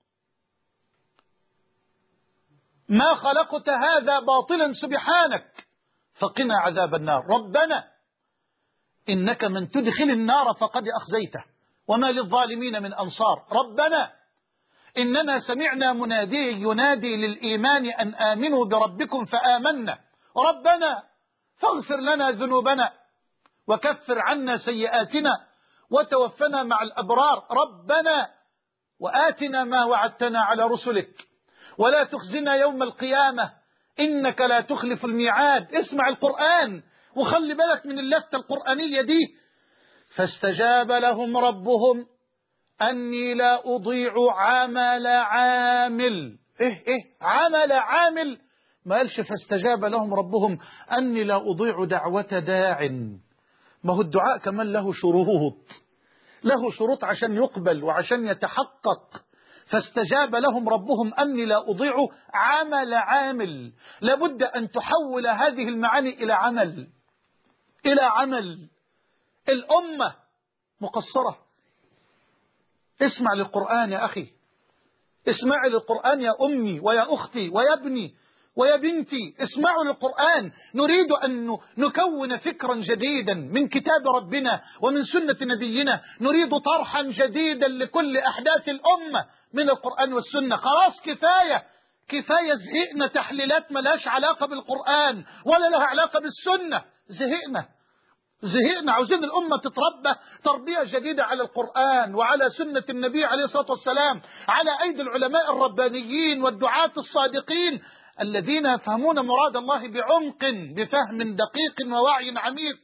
ما خلقت هذا باطلا سبحانك فقنا عذاب النار. ربنا إنك من تدخل النار فقد أخزيته وما للظالمين من أنصار. ربنا إننا سمعنا مناديا ينادي للإيمان أن آمنوا بربكم فآمنا ربنا فاغفر لنا ذنوبنا وكفر عنا سيئاتنا وتوفنا مع الأبرار. ربنا وآتنا ما وعدتنا على رسلك ولا تخزنا يوم القيامة إنك لا تخلف الميعاد. اسمع القرآن وخلي بالك من اللفتة القرآنية دي. فاستجاب لهم ربهم أني لا أضيع عمل عامل. عمل عامل، ما قالش فاستجاب لهم ربهم أني لا أضيع دعوة داع. ما هو الدعاء كمان له شروط، له شروط عشان يقبل وعشان يتحقق. فاستجاب لهم ربهم أني لا أضيع عمل عامل. لابد أن تحول هذه المعاني إلى عمل، إلى عمل. الأمة مقصرة. اسمع للقرآن يا أخي، اسمع للقرآن يا أمي ويا أختي ويا ابني ويا بنتي. اسمعوا للقرآن. نريد أن نكون فكرا جديدا من كتاب ربنا ومن سنة نبينا. نريد طرحا جديدا لكل أحداث الأمة من القرآن والسنة. خلاص كفاية زهقنا تحليلات ملهاش علاقة بالقرآن ولا لها علاقة بالسنة. زهقنا. عاوزين الأمة تتربى تربية جديدة على القرآن وعلى سنة النبي عليه الصلاة والسلام، على أيدي العلماء الربانيين والدعاة الصادقين الذين يفهمون مراد الله بعمق بفهم دقيق ووعي عميق،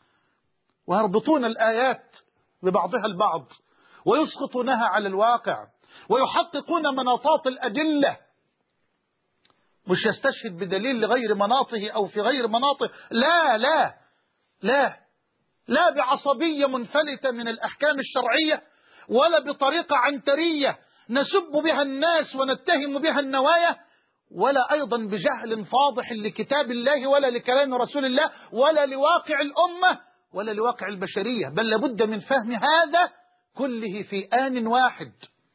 ويربطون الآيات ببعضها البعض ويسقطونها على الواقع ويحققون مناطات الأدلة. مش يستشهد بدليل لغير مناطه أو في غير مناطه. لا لا لا لا بعصبية منفلتة من الأحكام الشرعية ولا بطريقة عنترية نسب بها الناس ونتهم بها النوايا، ولا أيضا بجهل فاضح لكتاب الله ولا لكلام رسول الله ولا لواقع الأمة ولا لواقع البشرية. بل لابد من فهم هذا كله في آن واحد.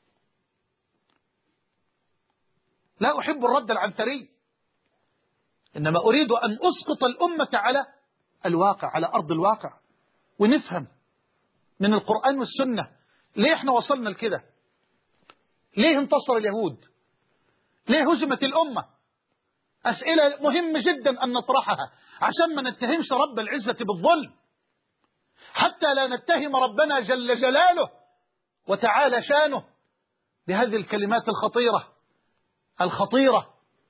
لا أحب الرد العنتري، إنما أريد أن أسقط الأمة على الواقع، على أرض الواقع، ونفهم من القرآن والسنة ليه احنا وصلنا لكده، ليه انتصر اليهود، ليه هزمت الأمة. أسئلة مهمة جدا أن نطرحها عشان ما نتهمش رب العزة بالظلم، حتى لا نتهم ربنا جل جلاله وتعالى شانه بهذه الكلمات الخطيرة.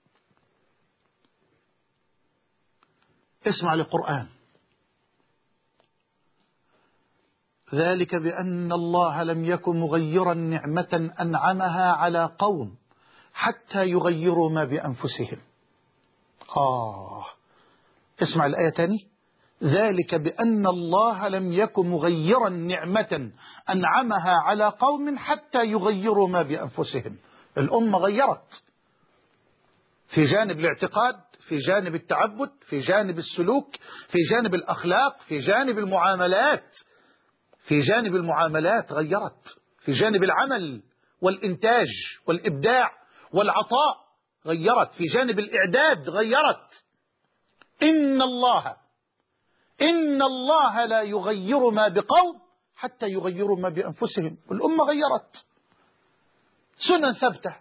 اسمع للقرآن. ذلك بأن الله لم يكن مغيرا نعمة أنعمها على قوم حتى يغيروا ما بأنفسهم. اسمع الآية تاني. ذلك بأن الله لم يكن مغيرا نعمة أنعمها على قوم حتى يغيروا ما بأنفسهم. الأمة غيرت في جانب الاعتقاد، في جانب التعبد، في جانب السلوك، في جانب الأخلاق، في جانب المعاملات. غيرت في جانب العمل والإنتاج والإبداع والعطاء. غيرت في جانب الإعداد. غيرت. إن الله لا يغير ما بقوم حتى يغيروا ما بأنفسهم. والأمة غيرت سنن ثابتة.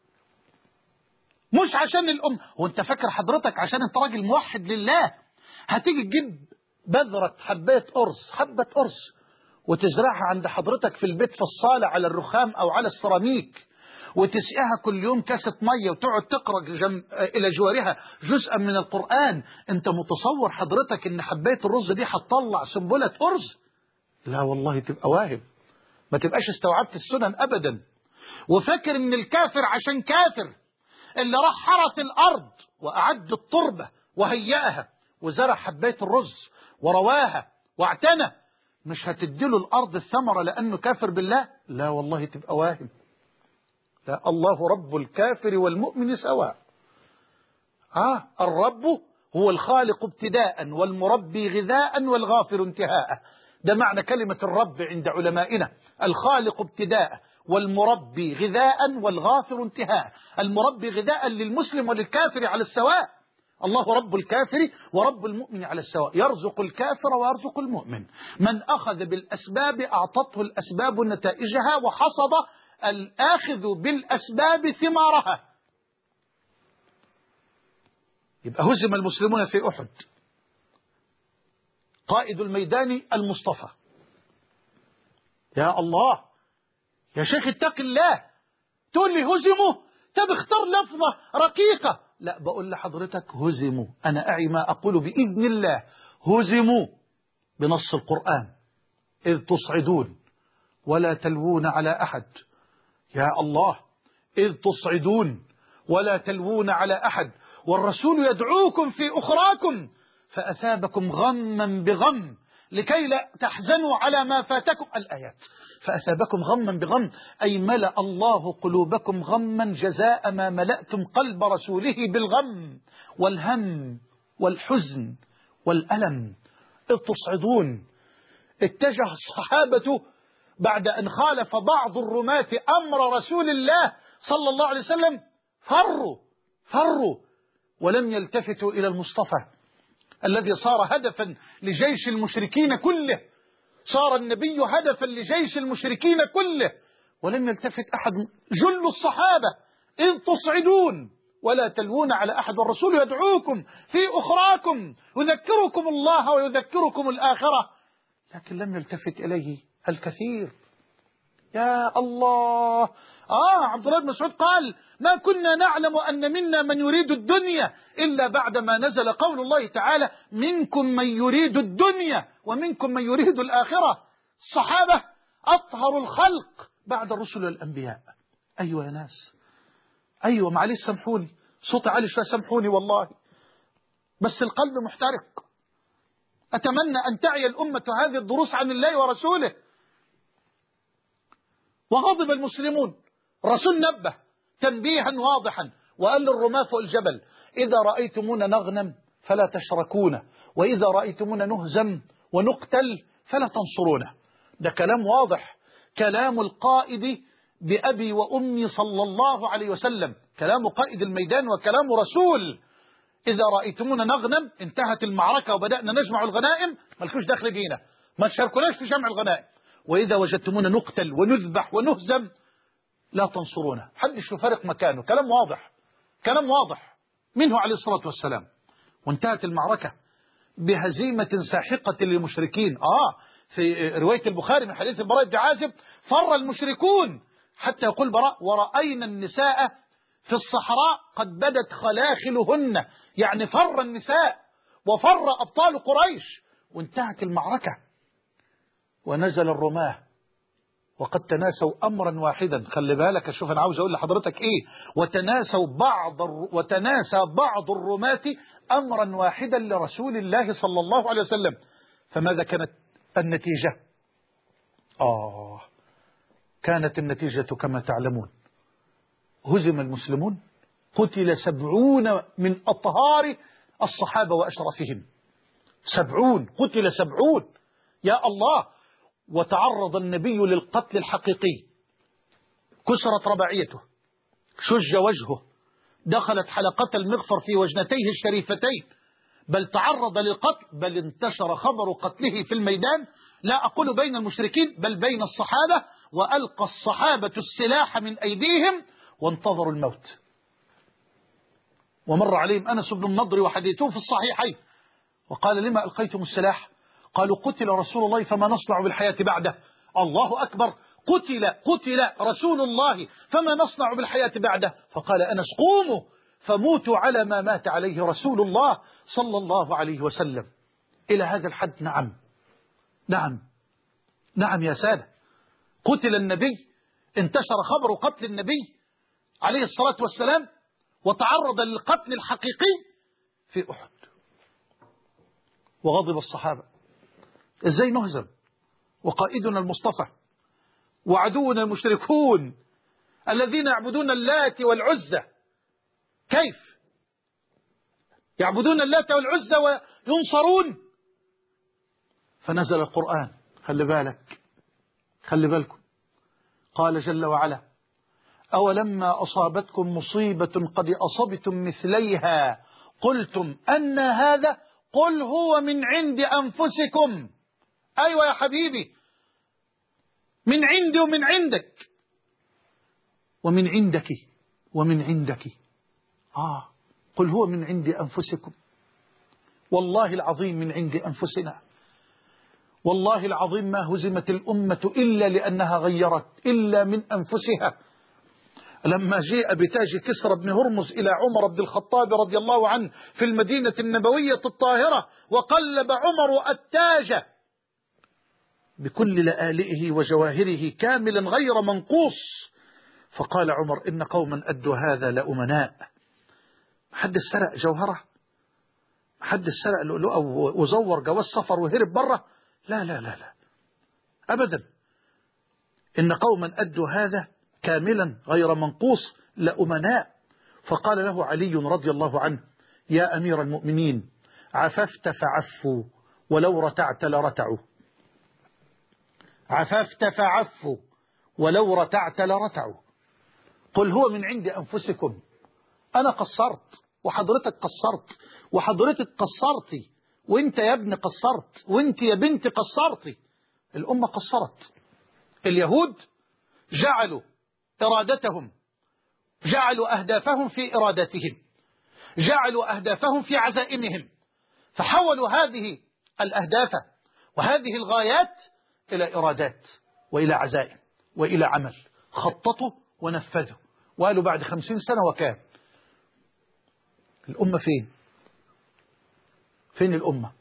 مش عشان وانت فاكر حضرتك عشان انت راجل موحد لله هتيجي تجيب بذرة حبة أرز وتزرعها عند حضرتك في البيت في الصالة على الرخام أو على السيراميك وتسقيها كل يوم كاسة مية وتقعد تقرأ إلى جوارها جزءا من القرآن. انت متصور حضرتك ان حباية الرز دي هتطلع سنبلة أرز؟ لا والله، تبقى واهم، ما تبقاش استوعبت السنن أبدا. وفكر ان الكافر عشان كافر اللي راح حرث الارض واعد التربة وهيئها وزرع حباية الرز ورواها واعتنى، مش هتديله الارض الثمرة لانه كافر بالله؟ لا والله، تبقى واهم. لا، الله رب الكافر والمؤمن سواء. الرب هو الخالق ابتداء والمربي غذاء والغافر انتهاء. ده معنى كلمة الرب عند علمائنا، الخالق ابتداء والمربي غذاء والغافر انتهاء. المربي غذاء للمسلم وللكافر على السواء. الله رب الكافر ورب المؤمن على السواء، يرزق الكافر ويرزق المؤمن. من أخذ بالأسباب أعطته الأسباب نتائجها، وحصد الآخذ بالأسباب ثمارها. يبقى هزم المسلمون في أحد. قائد الميدان المصطفى. يا الله يا شيخ اتق الله، تقول لي هزموا؟ طب اختار لفظة رقيقة. لا، بقول لحضرتك هزموا، أنا أعي ما أقول بإذن الله. هزموا بنص القرآن، إذ تصعدون ولا تلوون على أحد. يا الله، إذ تصعدون ولا تلوون على أحد والرسول يدعوكم في أخراكم فأثابكم غما بغم لكي لا تحزنوا على ما فاتكم. الآيات. فأثابكم غما بغم أي ملأ الله قلوبكم غما جزاء ما ملأتم قلب رسوله بالغم والهم والحزن والألم. إذ تصعدون، اتجه الصحابة بعد أن خالف بعض الرماة أمر رسول الله صلى الله عليه وسلم، فروا ولم يلتفتوا إلى المصطفى الذي صار هدفا لجيش المشركين كله. صار النبي هدفا لجيش المشركين كله ولم يلتفت أحد. جل الصحابة إذ تصعدون ولا تلوون على أحد والرسول يدعوكم في أخراكم يذكركم الله ويذكركم الآخرة، لكن لم يلتفت إليه الكثير. يا الله. عبد الله بن مسعود قال: ما كنا نعلم أن منا من يريد الدنيا إلا بعدما نزل قول الله تعالى: منكم من يريد الدنيا ومنكم من يريد الآخرة. الصحابة أطهر الخلق بعد الرسل والأنبياء. أيوة يا ناس، أيوة معلش سامحوني، صوت عالي شوية سامحوني والله، بس القلب محترق. أتمنى أن تعي الأمة هذه الدروس عن الله ورسوله. وغضب المسلمون. الرسول نبه تنبيها واضحا وقال للرماة فوق الجبل: إذا رأيتمونا نغنم فلا تشركونا، وإذا رأيتمونا نهزم ونقتل فلا تنصرونا. ده كلام واضح، كلام القائد بأبي وأمي صلى الله عليه وسلم، كلام قائد الميدان وكلام رسول. إذا رأيتمونا نغنم، انتهت المعركة وبدأنا نجمع الغنائم، مالكوش دخل بينا، ما تشاركوناش في جمع الغنائم. وإذا وجدتمونا نقتل ونذبح ونهزم لا تنصرونا. حدش يفارق مكانه. كلام واضح، كلام واضح منه عليه الصلاة والسلام. وانتهت المعركة بهزيمة ساحقة للمشركين. في رواية البخاري من حديث البراء بن عازب: فر المشركون حتى يقول براء: ورأينا النساء في الصحراء قد بدت خلاخلهن. يعني فر النساء وفر أبطال قريش. وانتهت المعركة ونزل الرماة وقد تناسوا أمرا واحدا. خلي بالك، شوف أنا عاوز أقول لحضرتك إيه: وتناسى بعض الرماة أمرا واحدا لرسول الله صلى الله عليه وسلم. فماذا كانت النتيجة؟ كانت النتيجة كما تعلمون: هزم المسلمون، قتل 70 من أطهار الصحابة وأشرفهم. 70 قتل 70. يا الله. وتعرض النبي للقتل الحقيقي، كسرت رباعيته، شج وجهه، دخلت حلقة المغفر في وجنتيه الشريفتين، بل تعرض للقتل، بل انتشر خبر قتله في الميدان، لا أقول بين المشركين بل بين الصحابة، وألقى الصحابة السلاح من أيديهم وانتظروا الموت. ومر عليهم أنس بن النضر وحديثه في الصحيحين وقال: لما ألقيتم السلاح؟ قالوا: قتل رسول الله فما نصنع بالحياة بعده. الله أكبر. قتل رسول الله فما نصنع بالحياة بعده. فقال أنس: قوموا فموتوا على ما مات عليه رسول الله صلى الله عليه وسلم. إلى هذا الحد. نعم يا سادة، قتل النبي انتشر خبر قتل النبي عليه الصلاة والسلام وتعرض للقتل الحقيقي في أحد، وغضب الصحابة. إزاي نهزم وقائدنا المصطفى وعدونا المشركون الذين يعبدون اللات والعزى؟ كيف يعبدون اللات والعزى وينصرون؟ فنزل القرآن. خلي بالكم، قال جل وعلا: أولما أصابتكم مصيبة قد أصبتم مثليها قلتم أن هذا قل هو من عند أنفسكم. أيوة يا حبيبي، من عندي ومن عندك ومن عندك ومن عندك. قل هو من عند أنفسكم. والله العظيم من عند أنفسنا. والله العظيم ما هزمت الأمة إلا لأنها غيرت، إلا من أنفسها. لما جاء بتاج كسرى بن هرمز إلى عمر بن الخطاب رضي الله عنه في المدينة النبوية الطاهرة، وقلب عمر التاج بكل لآلئه وجواهره كاملا غير منقوص، فقال عمر: إن قوما أدوا هذا لأمناء. حد سرق جوهرة؟ حد سرق لؤلؤة وزور جواز سفر وهرب بره؟ لا لا لا لا أبدا. إن قوما أدوا هذا كاملا غير منقوص لأمناء. فقال له علي رضي الله عنه: يا أمير المؤمنين، عففت فعفوا ولو رتعت لرتعوا. عففت فعفوا ولو رتعت لرتعوا. قل هو من عند أنفسكم. أنا قصرت وحضرتك قصرت وحضرتك قصرتي، وانت يا ابن قصرت، وانت يا بنت قصرتي. الأمة قصرت. اليهود جعلوا إرادتهم، جعلوا أهدافهم في إراداتهم، جعلوا أهدافهم في عزائمهم، فحولوا هذه الأهداف وهذه الغايات إلى إرادات وإلى عزائم وإلى عمل. خططوا ونفذوا وقالوا بعد 50 سنة وكان. الأمة فين؟ فين الأمة؟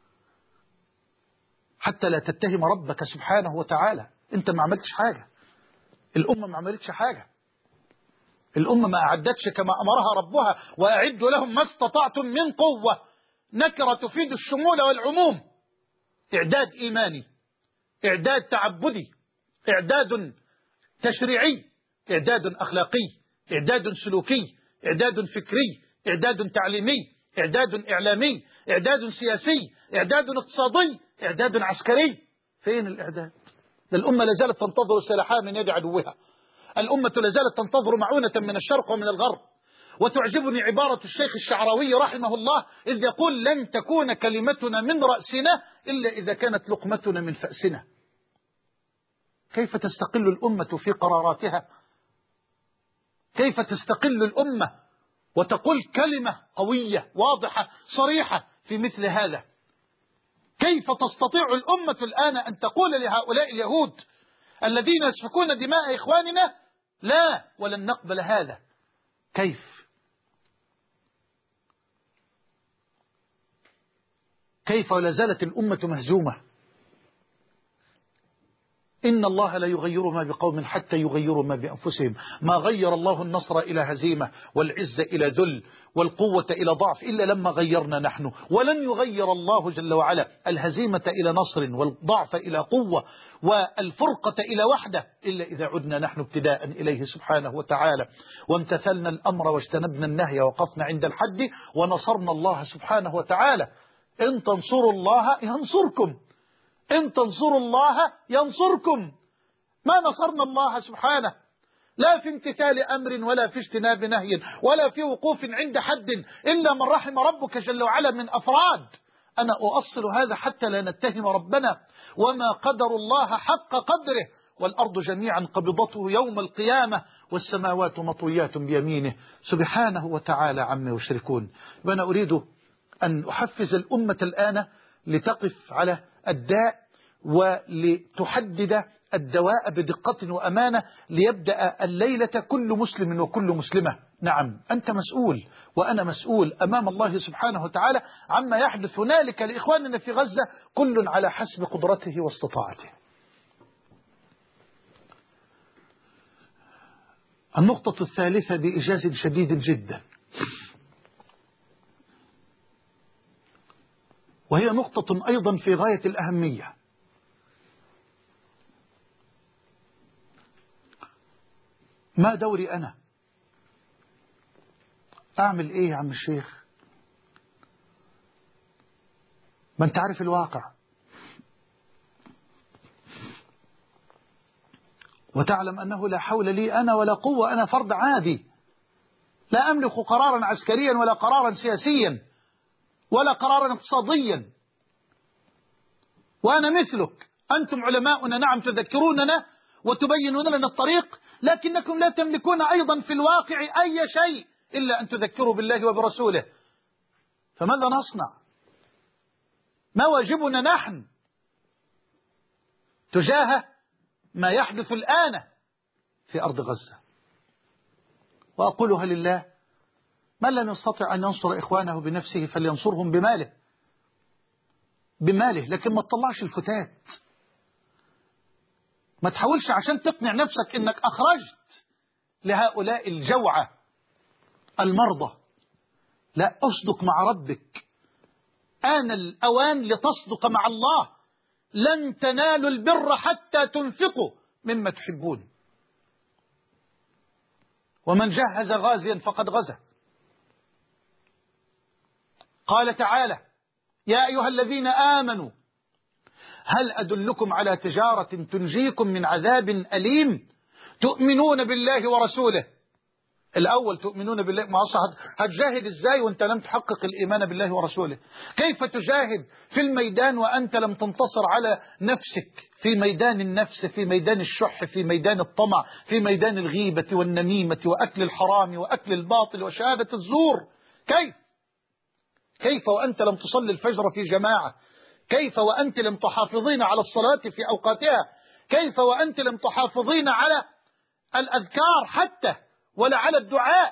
حتى لا تتهم ربك سبحانه وتعالى. أنت ما عملتش حاجة، الأمة ما عملتش حاجة، الأمة ما أعدتش كما أمرها ربها: وأعدوا لهم ما استطعتم من قوة. نكرة تفيد الشمول والعموم. إعداد إيماني، إعداد تعبدي، إعداد تشريعي، إعداد أخلاقي، إعداد سلوكي، إعداد فكري، إعداد تعليمي، إعداد إعلامي، إعداد سياسي، إعداد اقتصادي، إعداد عسكري. فين الإعداد؟ الأمة لازالت تنتظر سلاحها من يد عدوها. الأمة لازالت تنتظر معونة من الشرق ومن الغرب. وتعجبني عبارة الشيخ الشعراوي رحمه الله إذ يقول: لن تكون كلمتنا من رأسنا إلا إذا كانت لقمتنا من فأسنا. كيف تستقل الأمة في قراراتها؟ كيف تستقل الأمة وتقول كلمة قوية واضحة صريحة في مثل هذا؟ كيف تستطيع الأمة الآن أن تقول لهؤلاء اليهود الذين يسفكون دماء إخواننا: لا، ولن نقبل هذا؟ كيف ولا زالت الأمة مهزومة؟ إن الله لا يغير ما بقوم حتى يغيروا ما بأنفسهم. ما غير الله النصر إلى هزيمة والعزة إلى ذل والقوة إلى ضعف إلا لما غيرنا نحن. ولن يغير الله جل وعلا الهزيمة إلى نصر والضعف إلى قوة والفرقة إلى وحدة إلا إذا عدنا نحن ابتداء إليه سبحانه وتعالى، وامتثلنا الأمر واجتنبنا النهي وقفنا عند الحد ونصرنا الله سبحانه وتعالى. إن تنصروا الله ينصركم، إن تنصروا الله ينصركم. ما نصرنا الله سبحانه لا في امتثال أمر ولا في اجتناب نهي ولا في وقوف عند حد إلا من رحم ربك جل وعلا من أفراد. أنا أؤصل هذا حتى لا نتهم ربنا. وما قدر الله حق قدره، والأرض جميعا قبضته يوم القيامة والسماوات مطويات بيمينه سبحانه وتعالى عما يشركون. وأنا أريد أن أحفز الأمة الآن لتقف على الداء ولتحدد الدواء بدقة وأمانة، ليبدأ الليلة كل مسلم وكل مسلمة. نعم، أنت مسؤول وأنا مسؤول أمام الله سبحانه وتعالى عما يحدث هنالك لإخواننا في غزة، كل على حسب قدرته واستطاعته. النقطة الثالثة بإيجاز شديد جدا، وهي نقطة أيضا في غاية الأهمية. ما دوري أنا؟ أعمل إيه يا عم الشيخ؟ ما أنت عارف الواقع، وتعلم أنه لا حول لي أنا ولا قوة، أنا فرد عادي لا أملك قرارا عسكريا ولا قرارا سياسيا ولا قرارا اقتصاديا، وأنا مثلك. أنتم علماؤنا نعم، تذكروننا وتبينون لنا الطريق، لكنكم لا تملكون أيضا في الواقع أي شيء إلا أن تذكروا بالله وبرسوله. فماذا نصنع؟ ما واجبنا نحن تجاه ما يحدث الآن في أرض غزة؟ وأقولها لله: من لم يستطع أن ينصر إخوانه بنفسه فلينصرهم بماله، لكن ما تطلعش الفتات. ما تحاولش عشان تقنع نفسك إنك أخرجت لهؤلاء الجوعى المرضى. لا، أصدق مع ربك. آن الأوان لتصدق مع الله. لن تنالوا البر حتى تنفقوا مما تحبون. ومن جهز غازيا فقد غزا. قال تعالى: يا أيها الذين آمنوا هل أدلكم على تجارة تنجيكم من عذاب أليم تؤمنون بالله ورسوله. الأول تؤمنون بالله، ما هتجاهد إزاي وأنت لم تحقق الإيمان بالله ورسوله؟ كيف تجاهد في الميدان وأنت لم تنتصر على نفسك في ميدان النفس، في ميدان الشح، في ميدان الطمع، في ميدان الغيبة والنميمة وأكل الحرام وأكل الباطل وشهادة الزور؟ كيف وأنت لم تصلي الفجر في جماعة؟ كيف وأنت لم تحافظين على الصلاة في أوقاتها؟ كيف وأنت لم تحافظين على الأذكار حتى ولا على الدعاء؟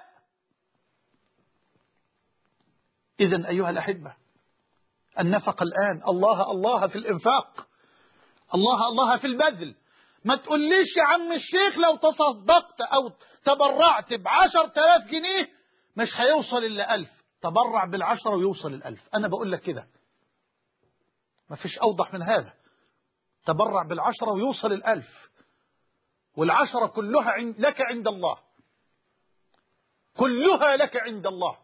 إذن أيها الأحبة، النفق الآن الله في الإنفاق، الله في البذل. ما تقوليش يا عم الشيخ لو تصدقت أو تبرعت ب10,000 جنيه مش هيوصل إلا 1000. تبرع بال10 ويوصل ال1000. أنا بقول لك كده، ما فيش أوضح من هذا. تبرع بال10 ويوصل ال1000، وال10 كلها لك عند الله، كلها لك عند الله.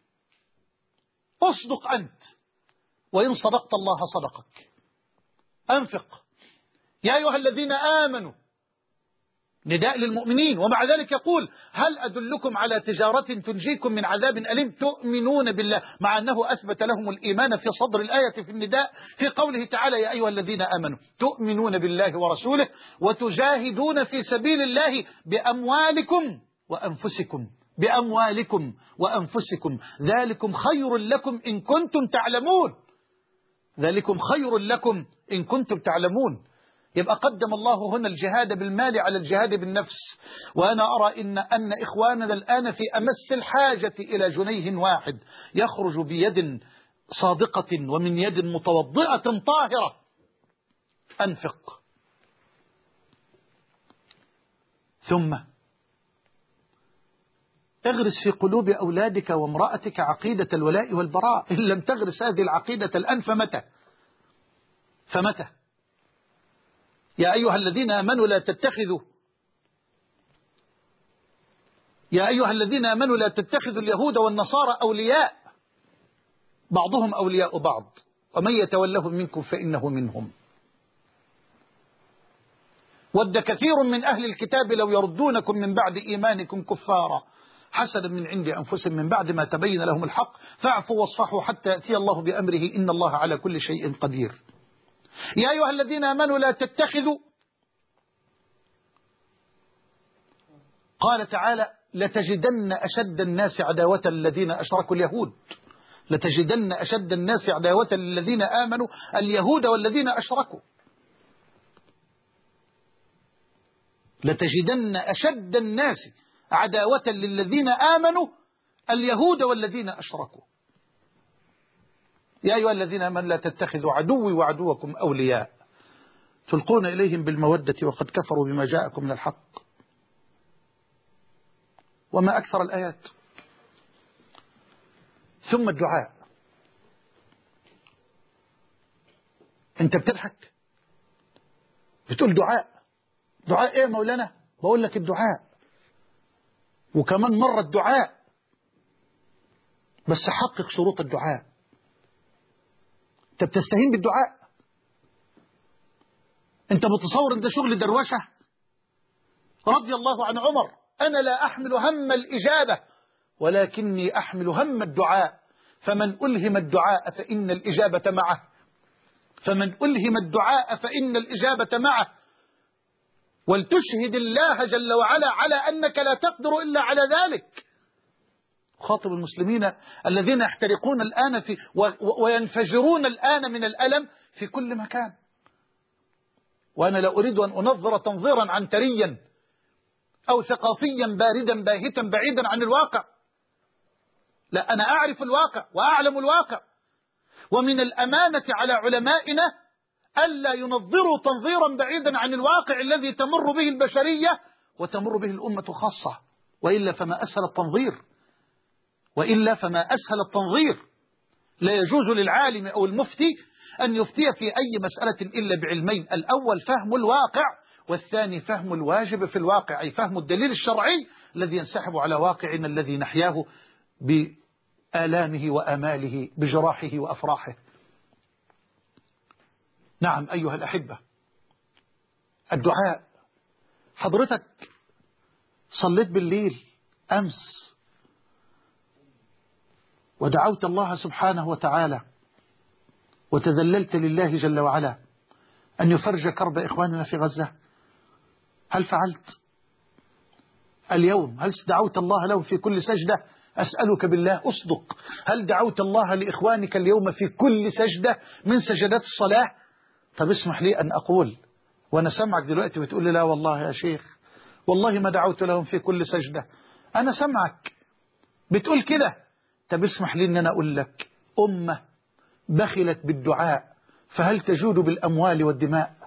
اصدق أنت، وإن صدقت الله صدقك. أنفق يا أيها الذين آمنوا، نداء للمؤمنين. ومع ذلك يقول: هل أدلكم على تجارة تنجيكم من عذاب أليم تؤمنون بالله، مع أنه أثبت لهم الإيمان في صدر الآية في النداء في قوله تعالى: يا أيها الذين آمنوا تؤمنون بالله ورسوله وتجاهدون في سبيل الله بأموالكم وأنفسكم. بأموالكم وأنفسكم ذلكم خير لكم إن كنتم تعلمون. ذلكم خير لكم إن كنتم تعلمون. يبقى قدم الله هنا الجهاد بالمال على الجهاد بالنفس. وأنا أرى أن إخواننا الآن في أمس الحاجة إلى جنيه واحد يخرج بيد صادقة ومن يد متوضئة طاهرة. أنفق. ثم اغرس في قلوب أولادك وامرأتك عقيدة الولاء والبراء. إن لم تغرس هذه العقيدة الآن فمتى؟ يا أيها الذين آمنوا لا تتخذوا اليهود والنصارى أولياء، بعضهم أولياء بعض، ومن يتولهم منكم فإنه منهم. ود كثير من أهل الكتاب لو يردونكم من بعد إيمانكم كفارا حسدا من عند أنفسهم من بعد ما تبين لهم الحق فاعفوا واصفحوا حتى يأتي الله بأمره إن الله على كل شيء قدير. يا أيها الذين آمنوا لا تتخذوا، قال تعالى: لتجدن أشد الناس عداوة الذين أشركوا اليهود. لتجدن أشد الناس عداوة الذين آمنوا اليهود والذين أشركوا. لتجدن أشد الناس عداوة للذين آمنوا اليهود والذين أشركوا. يا أيها الذين آمنوا لا تتخذوا عدوي وعدوكم أولياء تلقون إليهم بالمودة وقد كفروا بما جاءكم من الحق. وما أكثر الآيات. ثم الدعاء. أنت بتضحك بتقول دعاء. دعاء إيه يا مولانا؟ بقول لك الدعاء، وكمان مرة الدعاء، بس حقق شروط الدعاء. أنت بتستهين بالدعاء؟ أنت متصور أن ده شغل دروشة؟ رضي الله عن عمر: أنا لا أحمل هم الإجابة ولكني أحمل هم الدعاء، فمن ألهم الدعاء فإن الإجابة معه، فمن ألهم الدعاء فإن الإجابة معه، ولتشهد الله جل وعلا على أنك لا تقدر إلا على ذلك. خاطب المسلمين الذين يحترقون الآن وينفجرون الآن من الألم في كل مكان. وأنا لا أريد أن أنظر تنظيرا عنتريا أو ثقافيا باردا باهتا بعيدا عن الواقع. لا، أنا أعرف الواقع وأعلم الواقع، ومن الأمانة على علمائنا ألا ينظروا تنظيرا بعيدا عن الواقع الذي تمر به البشرية وتمر به الأمة خاصة، وإلا فما أسهل التنظير، وإلا فما أسهل التنظير. لا يجوز للعالم أو المفتي أن يفتي في أي مسألة إلا بعلمين: الأول فهم الواقع، والثاني فهم الواجب في الواقع، أي فهم الدليل الشرعي الذي ينسحب على واقعنا الذي نحياه بآلامه وآماله بجراحه وأفراحه. نعم أيها الأحبة، الدعاء. حضرتك صليت بالليل أمس ودعوت الله سبحانه وتعالى وتذللت لله جل وعلا أن يفرج كرب إخواننا في غزة؟ هل فعلت اليوم؟ هل دعوت الله لهم في كل سجدة؟ أسألك بالله أصدق، هل دعوت الله لإخوانك اليوم في كل سجدة من سجدات الصلاة؟ طب اسمح لي أن أقول، وأنا سمعك دلوقتي بتقول لي لا والله يا شيخ والله ما دعوت لهم في كل سجدة، أنا سمعك بتقول كده. طب اسمح لي أن أنا أقول لك: أمة بخلت بالدعاء فهل تجود بالأموال والدماء؟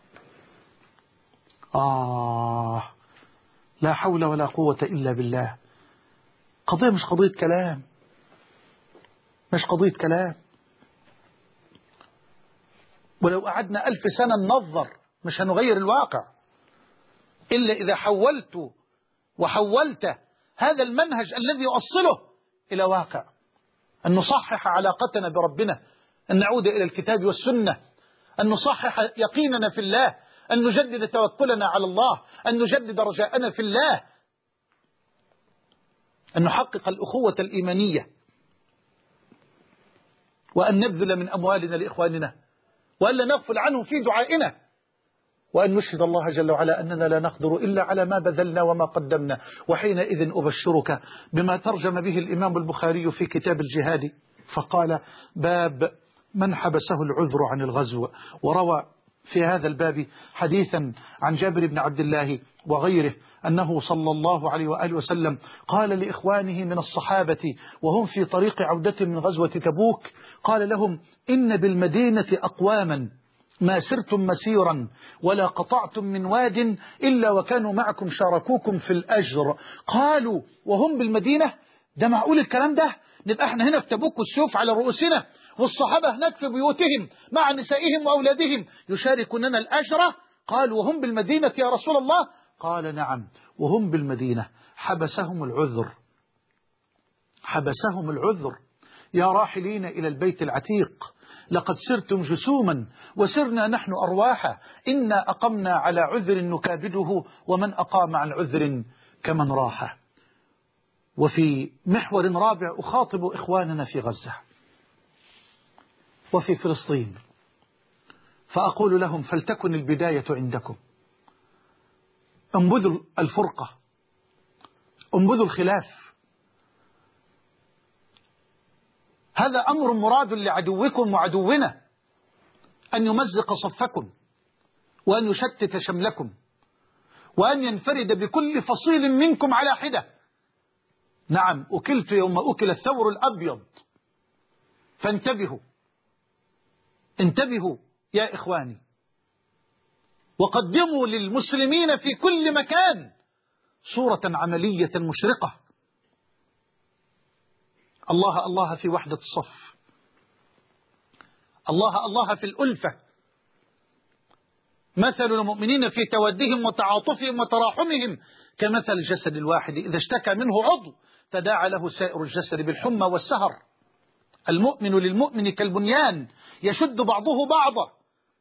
لا حول ولا قوة إلا بالله. قضية مش قضية كلام، مش قضية كلام. ولو قعدنا 1000 سنة ننظر مش هنغير الواقع إلا إذا حولت وحولت هذا المنهج الذي يوصله إلى واقع، أن نصحح علاقتنا بربنا، أن نعود إلى الكتاب والسنة، أن نصحح يقيننا في الله، أن نجدد توكلنا على الله، أن نجدد رجاءنا في الله، أن نحقق الأخوة الإيمانية، وأن نبذل من أموالنا لإخواننا، وأن لا نغفل عنهم في دعائنا، وأن نشهد الله جل وعلا أننا لا نقدر إلا على ما بذلنا وما قدمنا. وحينئذ أبشرك بما ترجم به الإمام البخاري في كتاب الجهاد فقال: باب من حبسه العذر عن الغزو. وروى في هذا الباب حديثا عن جابر بن عبد الله وغيره أنه صلى الله عليه وآله وسلم قال لإخوانه من الصحابة وهم في طريق عودة من غزوة تبوك، قال لهم: إن بالمدينة أقواما ما سرتم مسيرا ولا قطعتم من واد إلا وكانوا معكم شاركوكم في الأجر. قالوا: وهم بالمدينة؟ ده معقول الكلام ده؟ نبقى احنا هنا في تبوك والسيوف على رؤوسنا والصحابة هناك في بيوتهم مع نسائهم وأولادهم يشاركوننا الأجر؟ قال: وهم بالمدينة يا رسول الله؟ قال: نعم وهم بالمدينة. حبسهم العذر، حبسهم العذر. يا راحلين إلى البيت العتيق، لقد سرتم جسوما وسرنا نحن أرواحا، إنا أقمنا على عذر نكابده ومن أقام عن عذر كمن راح. وفي محور رابع أخاطب إخواننا في غزة وفي فلسطين فأقول لهم: فلتكن البداية عندكم، انبذوا الفرقة، انبذوا الخلاف. هذا أمر مراد لعدوكم وعدونا، أن يمزق صفكم وأن يشتت شملكم وأن ينفرد بكل فصيل منكم على حدة. نعم، أكلت يوم أكل الثور الأبيض. فانتبهوا، انتبهوا يا إخواني، وقدموا للمسلمين في كل مكان صورة عملية مشرقة الله الله في وحدة الصف، الله الله في الألفة. مثل المؤمنين في تودهم وتعاطفهم وتراحمهم كمثل الجسد الواحد إذا اشتكى منه عضو تداعى له سائر الجسد بالحمى والسهر. المؤمن للمؤمن كالبنيان يشد بعضه بعضا.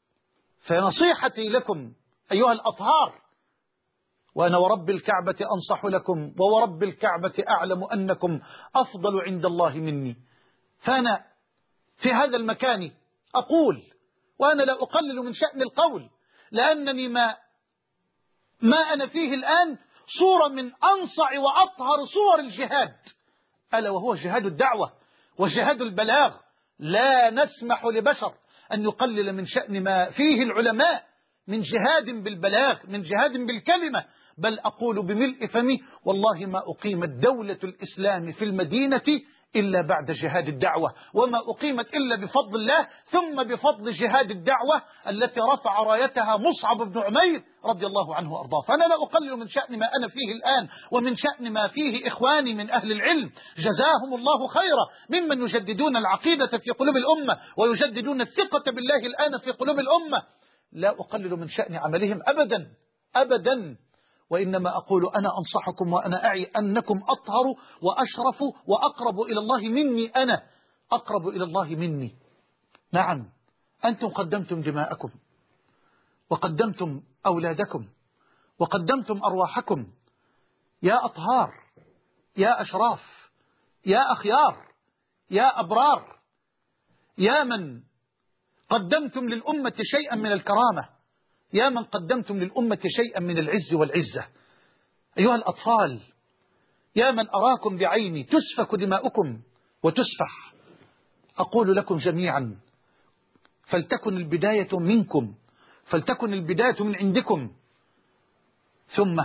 فنصيحتي لكم أيها الأطهار، وأنا ورب الكعبة أنصح لكم وورب الكعبة أعلم أنكم أفضل عند الله مني، فأنا في هذا المكان أقول، وأنا لا أقلل من شأن القول، لأنني ما أنا فيه الآن صورة من أنصع وأطهر صور الجهاد، ألا وهو جهاد الدعوة وجهاد البلاغ. لا نسمح لبشر أن يقلل من شأن ما فيه العلماء من جهاد بالبلاغ، من جهاد بالكلمة. بل أقول بملء فمي والله ما أقيمت دولة الإسلام في المدينة إلا بعد جهاد الدعوة، وما أقيمت إلا بفضل الله ثم بفضل جهاد الدعوة التي رفع رايتها مصعب بن عمير رضي الله عنه وأرضاه. فأنا لا أقلل من شأن ما أنا فيه الآن ومن شأن ما فيه إخواني من أهل العلم جزاهم الله خيرا ممن يجددون العقيدة في قلوب الأمة ويجددون الثقة بالله الآن في قلوب الأمة. لا أقلل من شأن عملهم أبدا أبدا، وإنما أقول أنا أنصحكم وأنا أعي أنكم أطهر وأشرف وأقرب إلى الله مني، أنا أقرب إلى الله مني. نعم، أنتم قدمتم دماءكم وقدمتم أولادكم وقدمتم أرواحكم يا أطهار يا أشراف يا أخيار يا أبرار، يا من قدمتم للأمة شيئا من الكرامة، يا من قدمتم للأمة شيئا من العز والعزة. أيها الأطفال، يا من أراكم بعيني تسفك دماؤكم وتسفح، أقول لكم جميعا فلتكن البداية منكم، فلتكن البداية من عندكم، ثم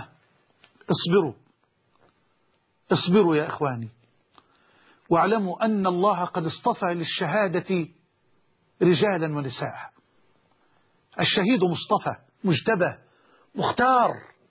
اصبروا يا إخواني، واعلموا أن الله قد اصطفى للشهادة رجالا ونساء. الشهيد مصطفى مجتبى مختار.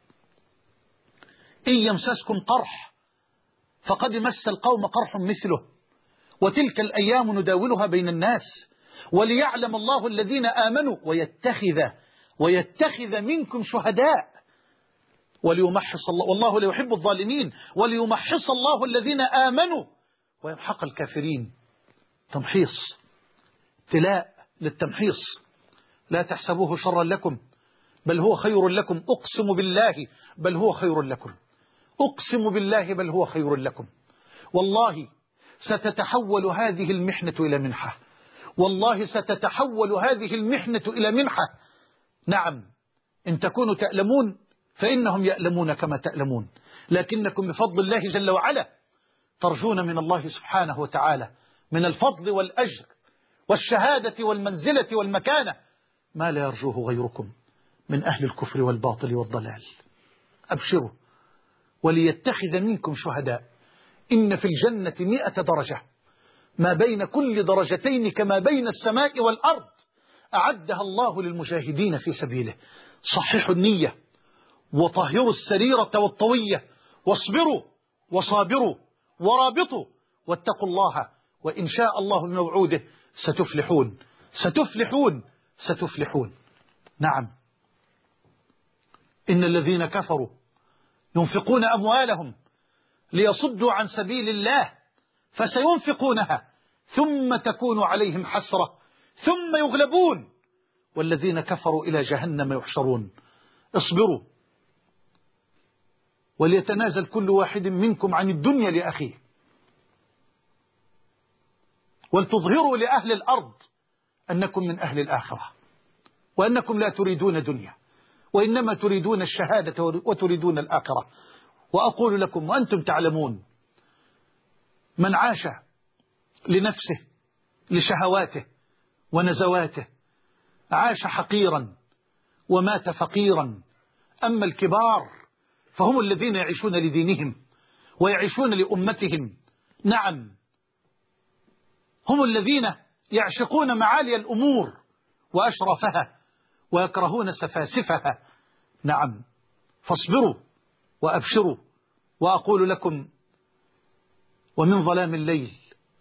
إن يمسسكم قرح فقد مس القوم قرح مثله، وتلك الأيام نداولها بين الناس وليعلم الله الذين آمنوا ويتخذ منكم شهداء وليمحص الله، والله لا يحب الظالمين، وليمحص الله الذين آمنوا ويمحق الكافرين. تمحيص، ابتلاء للتمحيص. لا تحسبوه شرا لكم بل هو خير لكم، أقسم بالله بل هو خير لكم، أقسم بالله بل هو خير لكم. والله ستتحول هذه المحنة إلى منحة، والله ستتحول هذه المحنة إلى منحة. نعم، إن تكونوا تألمون فإنهم يألمون كما تألمون، لكنكم بفضل الله جل وعلا ترجون من الله سبحانه وتعالى من الفضل والأجر والشهادة والمنزلة والمكانة ما لا يرجوه غيركم من أهل الكفر والباطل والضلال. أبشروا وليتخذ منكم شهداء. إن في الجنة 100 درجة، ما بين كل درجتين كما بين السماء والأرض، أعدها الله للمجاهدين في سبيله. صححوا النية وطهروا السريرة والطوية، واصبروا وصابروا ورابطوا واتقوا الله، وإن شاء الله بموعوده ستفلحون ستفلحون ستفلحون. نعم، إن الذين كفروا ينفقون أموالهم ليصدوا عن سبيل الله فسينفقونها ثم تكون عليهم حسرة ثم يغلبون والذين كفروا إلى جهنم يحشرون. اصبروا وليتنازل كل واحد منكم عن الدنيا لأخيه، ولتظهروا لأهل الأرض أنكم من أهل الآخرة، وأنكم لا تريدون دنيا وإنما تريدون الشهادة وتريدون الآخرة. وأقول لكم وأنتم تعلمون، من عاش لنفسه لشهواته ونزواته عاش حقيرا ومات فقيرا. أما الكبار فهم الذين يعيشون لدينهم ويعيشون لأمتهم. نعم، هم الذين يعشقون معالي الأمور وأشرفها ويكرهون سفاسفها. نعم، فاصبروا وأبشروا. وأقول لكم ومن ظلام الليل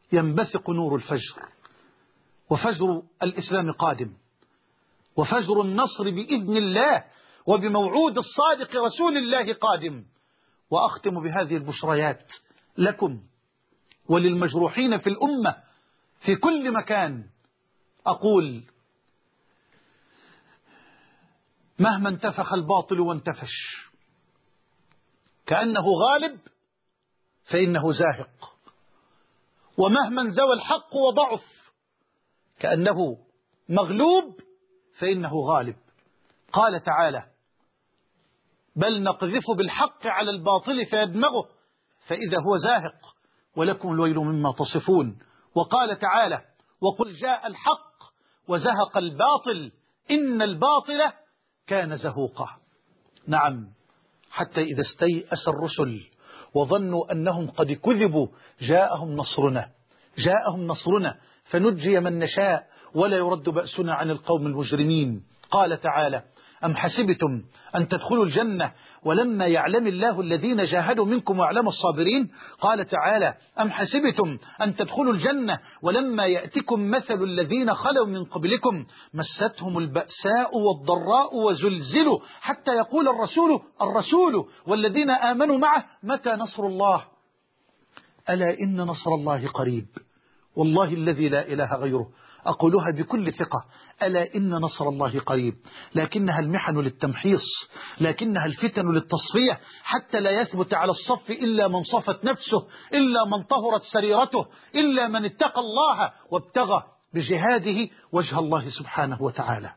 ينبثق نور الفجر، وفجر الإسلام قادم، وفجر النصر بإذن الله وبموعود الصادق رسول الله قادم. وأختم بهذه البشريات لكم وللمجروحين في الأمة في كل مكان. أقول: مهما انتفخ الباطل وانتفش كأنه غالب فإنه زاهق، ومهما انزوى الحق وضعف كأنه مغلوب فإنه غالب. قال تعالى: بل نقذف بالحق على الباطل فيدمغه فإذا هو زاهق ولكم الويل مما تصفون. وقال تعالى: وقل جاء الحق وزهق الباطل إن الباطل كان زهوقا. نعم، حتى إذا استيأس الرسل وظنوا أنهم قد كذبوا جاءهم نصرنا فنجي من نشاء ولا يرد بأسنا عن القوم المجرمين. قال تعالى: أم حسبتم أن تدخلوا الجنة ولما يعلم الله الذين جاهدوا منكم ويعلم الصابرين. قال تعالى: أم حسبتم أن تدخلوا الجنة ولما يأتكم مثل الذين خلوا من قبلكم مستهم البأساء والضراء وزلزلوا حتى يقول الرسول والذين آمنوا معه متى نصر الله ألا إن نصر الله قريب. والله الذي لا إله غيره أقولها بكل ثقة: ألا إن نصر الله قريب. لكنها المحن للتمحيص، لكنها الفتن للتصفية، حتى لا يثبت على الصف إلا من صفت نفسه، إلا من طهرت سريرته، إلا من اتقى الله وابتغى بجهاده وجه الله سبحانه وتعالى.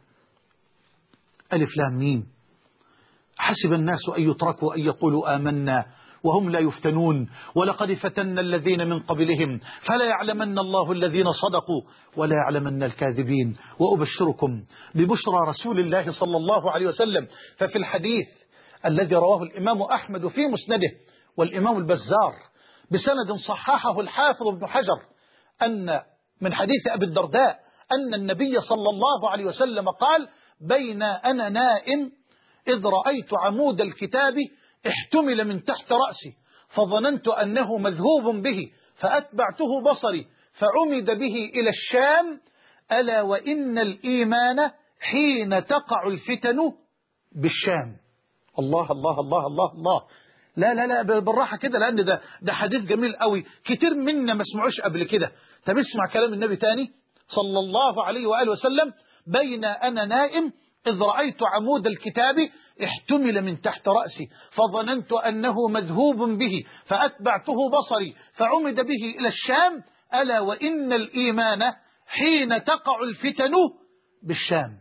ألف لام ميم. حسب الناس أن يتركوا أن يقولوا آمنا وهم لا يفتنون ولقد فتنا الذين من قبلهم فلا يعلمن الله الذين صدقوا ولا يعلمن الكاذبين. وأبشركم ببشرى رسول الله صلى الله عليه وسلم. ففي الحديث الذي رواه الإمام أحمد في مسنده والإمام البزار بسند صححه الحافظ ابن حجر أن من حديث أبي الدرداء أن النبي صلى الله عليه وسلم قال: بين أنا نائم إذ رأيت عمود الكتاب احتمل من تحت رأسي فظننت أنه مذهوب به فأتبعته بصري فعمد به إلى الشام ألا وإن الإيمان حين تقع الفتن بالشام. الله الله الله الله الله. لا لا لا بالراحة كده، لأن ده حديث جميل قوي، كتير منا ما سمعوش قبل كده. طب اسمع كلام النبي تاني صلى الله عليه وآله وسلم: بين أنا نائم إذ رأيت عمود الكتاب احتمل من تحت رأسي فظننت أنه مذهوب به فأتبعته بصري فعمد به إلى الشام ألا وإن الإيمان حين تقع الفتن بالشام.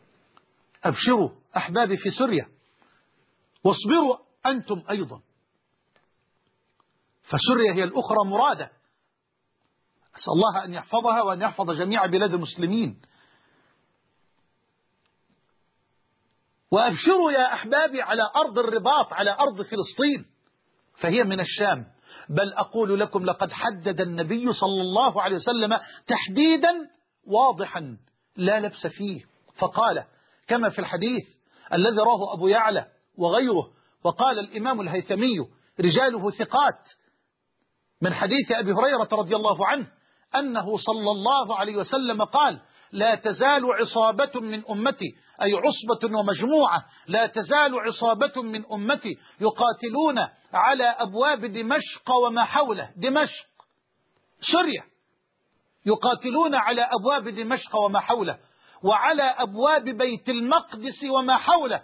أبشروا أحبابي في سوريا واصبروا أنتم أيضا، فسوريا هي الأخرى مرادة. أسأل الله أن يحفظها وأن يحفظ جميع بلاد المسلمين. وأبشروا يا أحبابي على أرض الرباط، على أرض فلسطين، فهي من الشام. بل أقول لكم لقد حدد النبي صلى الله عليه وسلم تحديدا واضحا لا لبس فيه، فقال كما في الحديث الذي راه أبو يعلى وغيره، وقال الإمام الهيثمي رجاله ثقات، من حديث أبي هريرة رضي الله عنه أنه صلى الله عليه وسلم قال: لا تزال عصابة من أمتي، أي عصبة ومجموعة، لا تزال عصابة من أمتي يقاتلون على أبواب دمشق وما حوله، دمشق سوريا، يقاتلون على أبواب دمشق وما حوله، وعلى أبواب بيت المقدس وما حوله،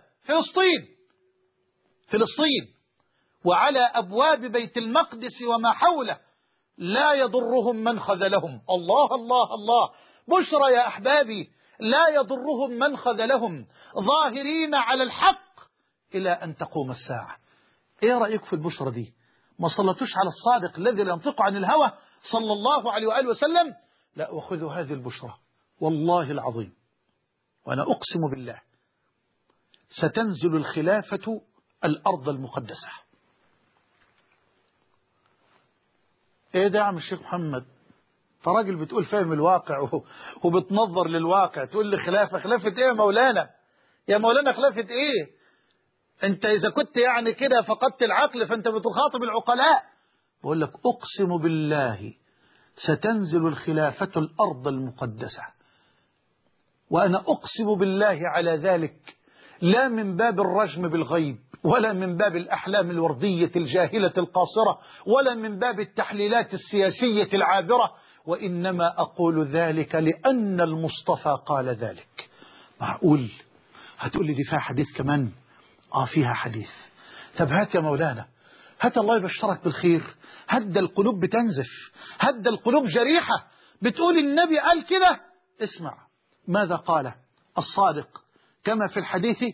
فلسطين، وعلى أبواب بيت المقدس وما حوله لا يضرهم من خذلهم. الله الله الله. بشرى يا أحبابي، لا يضرهم من خذلهم، ظاهرين على الحق إلى أن تقوم الساعة. إيه رأيك في البشرى دي؟ ما صلتوش على الصادق الذي لا ينطق عن الهوى صلى الله عليه وآله وسلم؟ لا، وخذوا هذه البشرى والله العظيم، وأنا أقسم بالله ستنزل الخلافة الأرض المقدسة. ايه ده يا عم الشيخ محمد؟ انت راجل بتقول فاهم الواقع وبتنظر للواقع، تقول لي خلافة ايه يا مولانا؟ يا مولانا خلافة ايه؟ انت اذا كنت يعني كده فقدت العقل فانت بتخاطب العقلاء. بقول لك اقسم بالله ستنزل الخلافة الأرض المقدسة. وأنا أقسم بالله على ذلك، لا من باب الرجم بالغيب، ولا من باب الأحلام الوردية الجاهلة القاصرة، ولا من باب التحليلات السياسية العابرة، وإنما أقول ذلك لأن المصطفى قال ذلك. معقول هتقول لي دي فيها حديث كمان؟ فيها حديث. طب هات يا مولانا، هات الله يبشرك بالخير. هد القلوب بتنزف، هد القلوب جريحة، بتقول النبي قال كده. اسمع ماذا قال الصادق كما في الحديث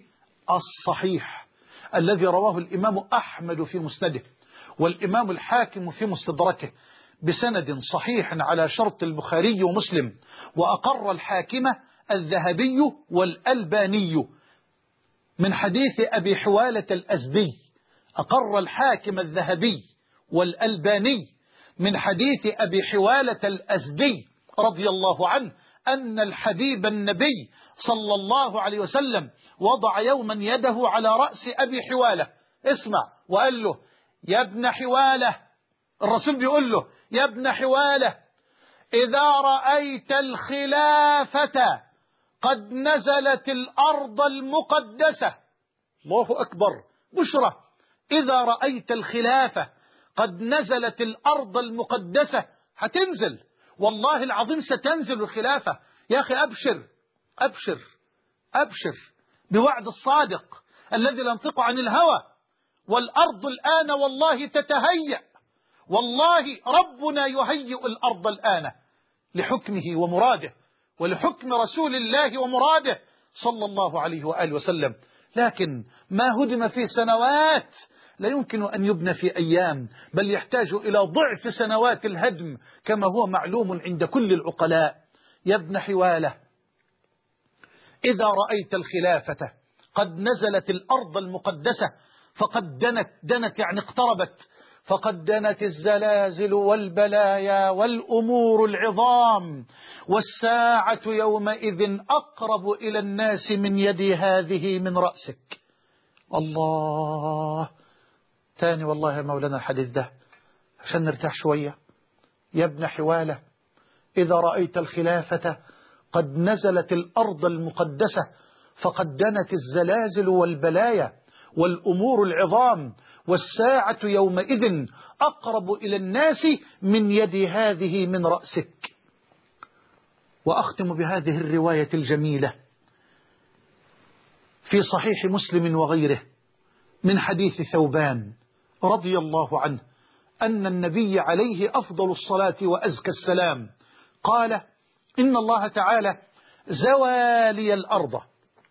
الصحيح الذي رواه الإمام أحمد في مسنده والإمام الحاكم في مستدركه بسند صحيح على شرط البخاري ومسلم، وأقر الحاكمة الذهبي والألباني من حديث أبي حوالة الأزدي. أقر الحاكم الذهبي والألباني من حديث أبي حوالة الأزدي رضي الله عنه أن الحبيب النبي صلى الله عليه وسلم وضع يوما يده على رأس أبي حوالة. اسمع، وقال له يا ابن حوالة، الرسول بيقول له يا ابن حوالة، إذا رأيت الخلافة قد نزلت الأرض المقدسة. الله أكبر، بشرى. إذا رأيت الخلافة قد نزلت الأرض المقدسة، هتنزل والله العظيم، ستنزل الخلافة. يا أخي أبشر أبشر أبشر بوعد الصادق الذي لا ينطق عن الهوى. والأرض الآن والله تتهيأ، والله ربنا يهيئ الأرض الآن لحكمه ومراده، ولحكم رسول الله ومراده صلى الله عليه وآله وسلم. لكن ما هدم في سنوات لا يمكن أن يبنى في أيام، بل يحتاج إلى ضعف سنوات الهدم كما هو معلوم عند كل العقلاء. يا ابن حوالة، إذا رأيت الخلافة قد نزلت الأرض المقدسة فقد دنت يعني اقتربت، فقد دنت الزلازل والبلايا والأمور العظام، والساعة يومئذ أقرب إلى الناس من يدي هذه من رأسك. الله، تاني والله يا مولانا الحديث ده عشان نرتاح شوية. يا ابن حوالة، إذا رأيت الخلافة قد نزلت الأرض المقدسة فقد دنت الزلازل والبلايا والأمور العظام، والساعة يومئذ أقرب إلى الناس من يد هذه من رأسك. وأختم بهذه الرواية الجميلة في صحيح مسلم وغيره من حديث ثوبان رضي الله عنه أن النبي عليه أفضل الصلاة وأزكى السلام قال: إن الله تعالى زوى لي الأرض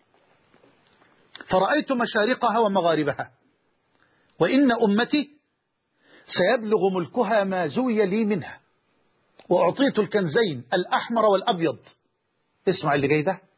فرأيت مشارقها ومغاربها، وإن أمتي سيبلغ ملكها ما زوي لي منها، وأعطيت الكنزين الأحمر والأبيض. اسمع اللي جاي ده: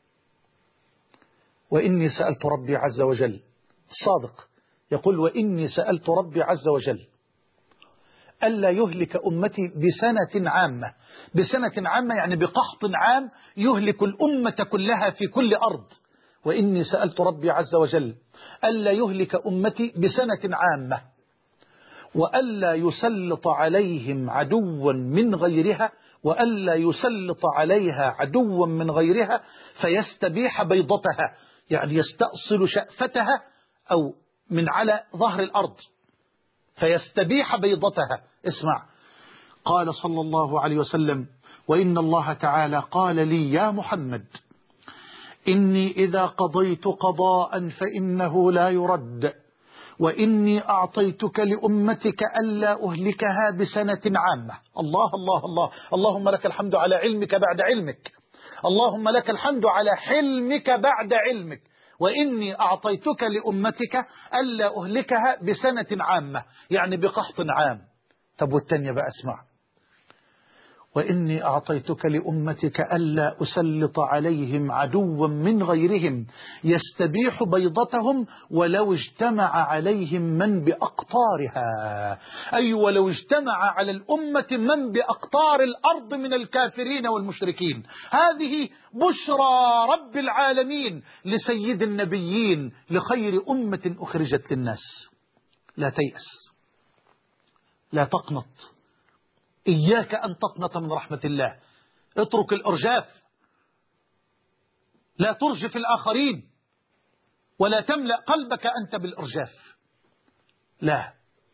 وإني سألت ربي عز وجل، الصادق يقول: وإني سألت ربي عز وجل ألا يهلك أمتي بسنة عامة. بسنة عامة يعني بقحط عام يهلك الأمة كلها في كل أرض. وإني سألت ربي عز وجل ألا يهلك أمتي بسنة عامة، وألا يسلط عليهم عدوا من غيرها، وألا يسلط عليها عدوا من غيرها فيستبيح بيضتها، يعني يستأصل شأفتها أو من على ظهر الأرض فيستبيح بيضتها. اسمع، قال صلى الله عليه وسلم: وإن الله تعالى قال لي يا محمد إني إذا قضيت قضاء فإنه لا يرد، وإني أعطيتك لأمتك ألا أهلكها بسنة عامة. الله الله الله، اللهم لك الحمد على علمك بعد علمك، اللهم لك الحمد على حلمك بعد علمك. وإني أعطيتك لأمتك ألا أهلكها بسنة عامة، يعني بقحط عام. طب والتانية بقى اسمع: وإني أعطيتك لأمتك ألا أسلط عليهم عدوا من غيرهم يستبيح بيضتهم ولو اجتمع عليهم من بأقطارها. أي ولو اجتمع على الأمة من بأقطار الأرض من الكافرين والمشركين. هذه بشرى رب العالمين لسيد النبيين لخير أمة أخرجت للناس. لا تيأس، لا تقنط، إياك أن تقنط من رحمة الله، اترك الإرجاف، لا ترجف الآخرين ولا تملأ قلبك أنت بالإرجاف، لا.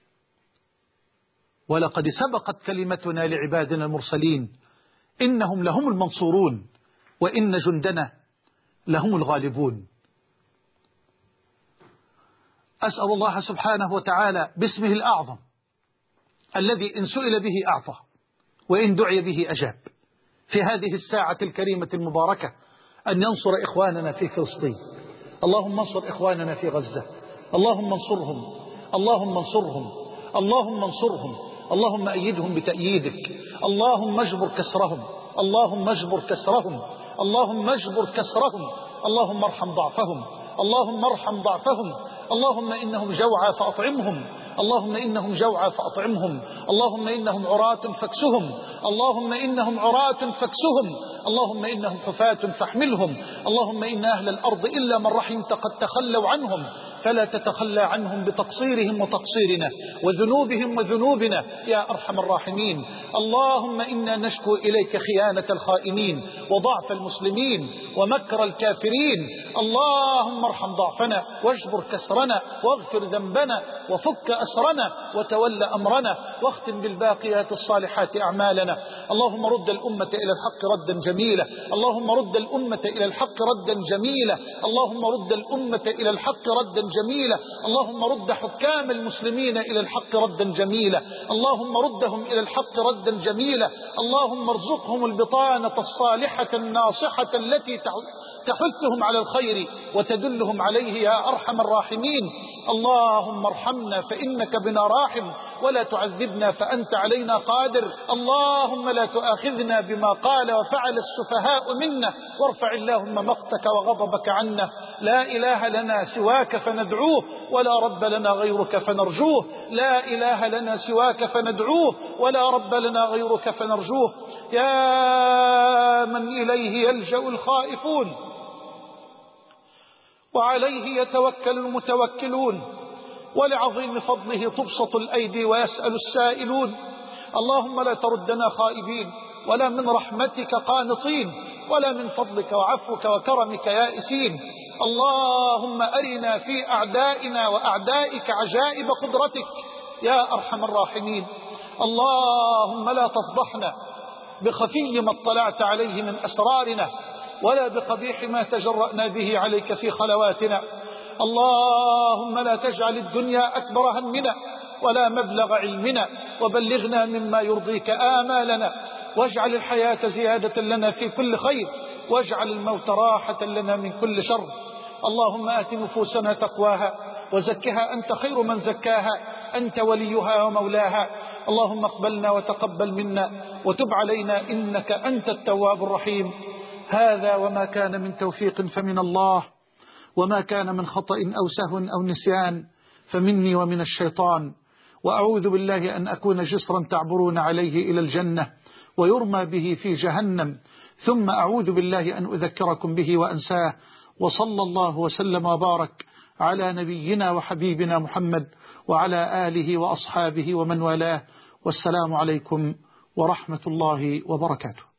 ولقد سبقت كلمتنا لعبادنا المرسلين إنهم لهم المنصورون وإن جندنا لهم الغالبون. أسأل الله سبحانه وتعالى باسمه الأعظم الذي إن سئل به أعطى وإن دعي به أجاب في هذه الساعة الكريمة المباركة أن ينصر إخواننا في فلسطين. اللهم انصر إخواننا في غزة، اللهم انصرهم، اللهم انصرهم، اللهم انصرهم، اللهم أيدهم بتأييدك، اللهم اجبر كسرهم، اللهم اجبر كسرهم، اللهم اجبر كسرهم، اللهم ارحم ضعفهم، اللهم ارحم ضعفهم، اللهم إنهم جوعى فأطعمهم، اللهم إنهم جوعى فأطعمهم، اللهم إنهم عراة فاكسهم، اللهم إنهم عراة فاكسهم، اللهم إنهم حفاة فاحملهم، اللهم إن أهل الأرض إلا من رحمت قد تخلوا عنهم، فلا تتخلى عنهم بتقصيرهم وتقصيرنا وذنوبهم وذنوبنا يا أرحم الراحمين. اللهم إنا نشكو إليك خيانة الخائنين وضعف المسلمين ومكر الكافرين، اللهم ارحم ضعفنا واجبر كسرنا واغفر ذنبنا وفك أسرنا وتول أمرنا واختم بالباقيات الصالحات أعمالنا. اللهم رد الأمة إلى الحق ردا جميلا، اللهم رد الأمة إلى الحق ردا جميلا، اللهم رد الأمة إلى الحق ردا جميلا، اللهم رد حكام المسلمين إلى الحق ردا جميلا، اللهم ردهم إلى الحق ردا جميلا، اللهم ارزقهم البطانة الصالحة الناصحة التي تحثهم على الخير وتدلهم عليه يا أرحم الراحمين. اللهم ارحمنا فإنك بنا راحم ولا تعذبنا فأنت علينا قادر، اللهم لا تؤاخذنا بما قال وفعل السفهاء منا، وارفع اللهم مقتك وغضبك عنا. لا إله لنا سواك فندعوه ولا رب لنا غيرك فنرجوه، لا إله لنا سواك فندعوه ولا رب لنا غيرك فنرجوه. يا من إليه يلجأ الخائفون وعليه يتوكل المتوكلون ولعظيم فضله تبسط الأيدي ويسأل السائلون، اللهم لا تردنا خائبين ولا من رحمتك قانطين ولا من فضلك وعفوك وكرمك يائسين. اللهم أرنا في أعدائنا وأعدائك عجائب قدرتك يا أرحم الراحمين. اللهم لا تفضحنا بخفي ما اطلعت عليه من أسرارنا ولا بقبيح ما تجرأنا به عليك في خلواتنا. اللهم لا تجعل الدنيا أكبر همنا ولا مبلغ علمنا، وبلغنا مما يرضيك آمالنا، واجعل الحياة زيادة لنا في كل خير، واجعل الموت راحة لنا من كل شر. اللهم آت نفوسنا تقواها وزكها أنت خير من زكاها، أنت وليها ومولاها. اللهم اقبلنا وتقبل منا وتب علينا إنك أنت التواب الرحيم. هذا وما كان من توفيق فمن الله، وما كان من خطأ أو سهو أو نسيان فمني ومن الشيطان، وأعوذ بالله أن أكون جسرا تعبرون عليه إلى الجنة ويرمى به في جهنم، ثم أعوذ بالله أن أذكركم به وأنساه. وصلى الله وسلم وبارك على نبينا وحبيبنا محمد وعلى آله وأصحابه ومن والاه، والسلام عليكم ورحمة الله وبركاته.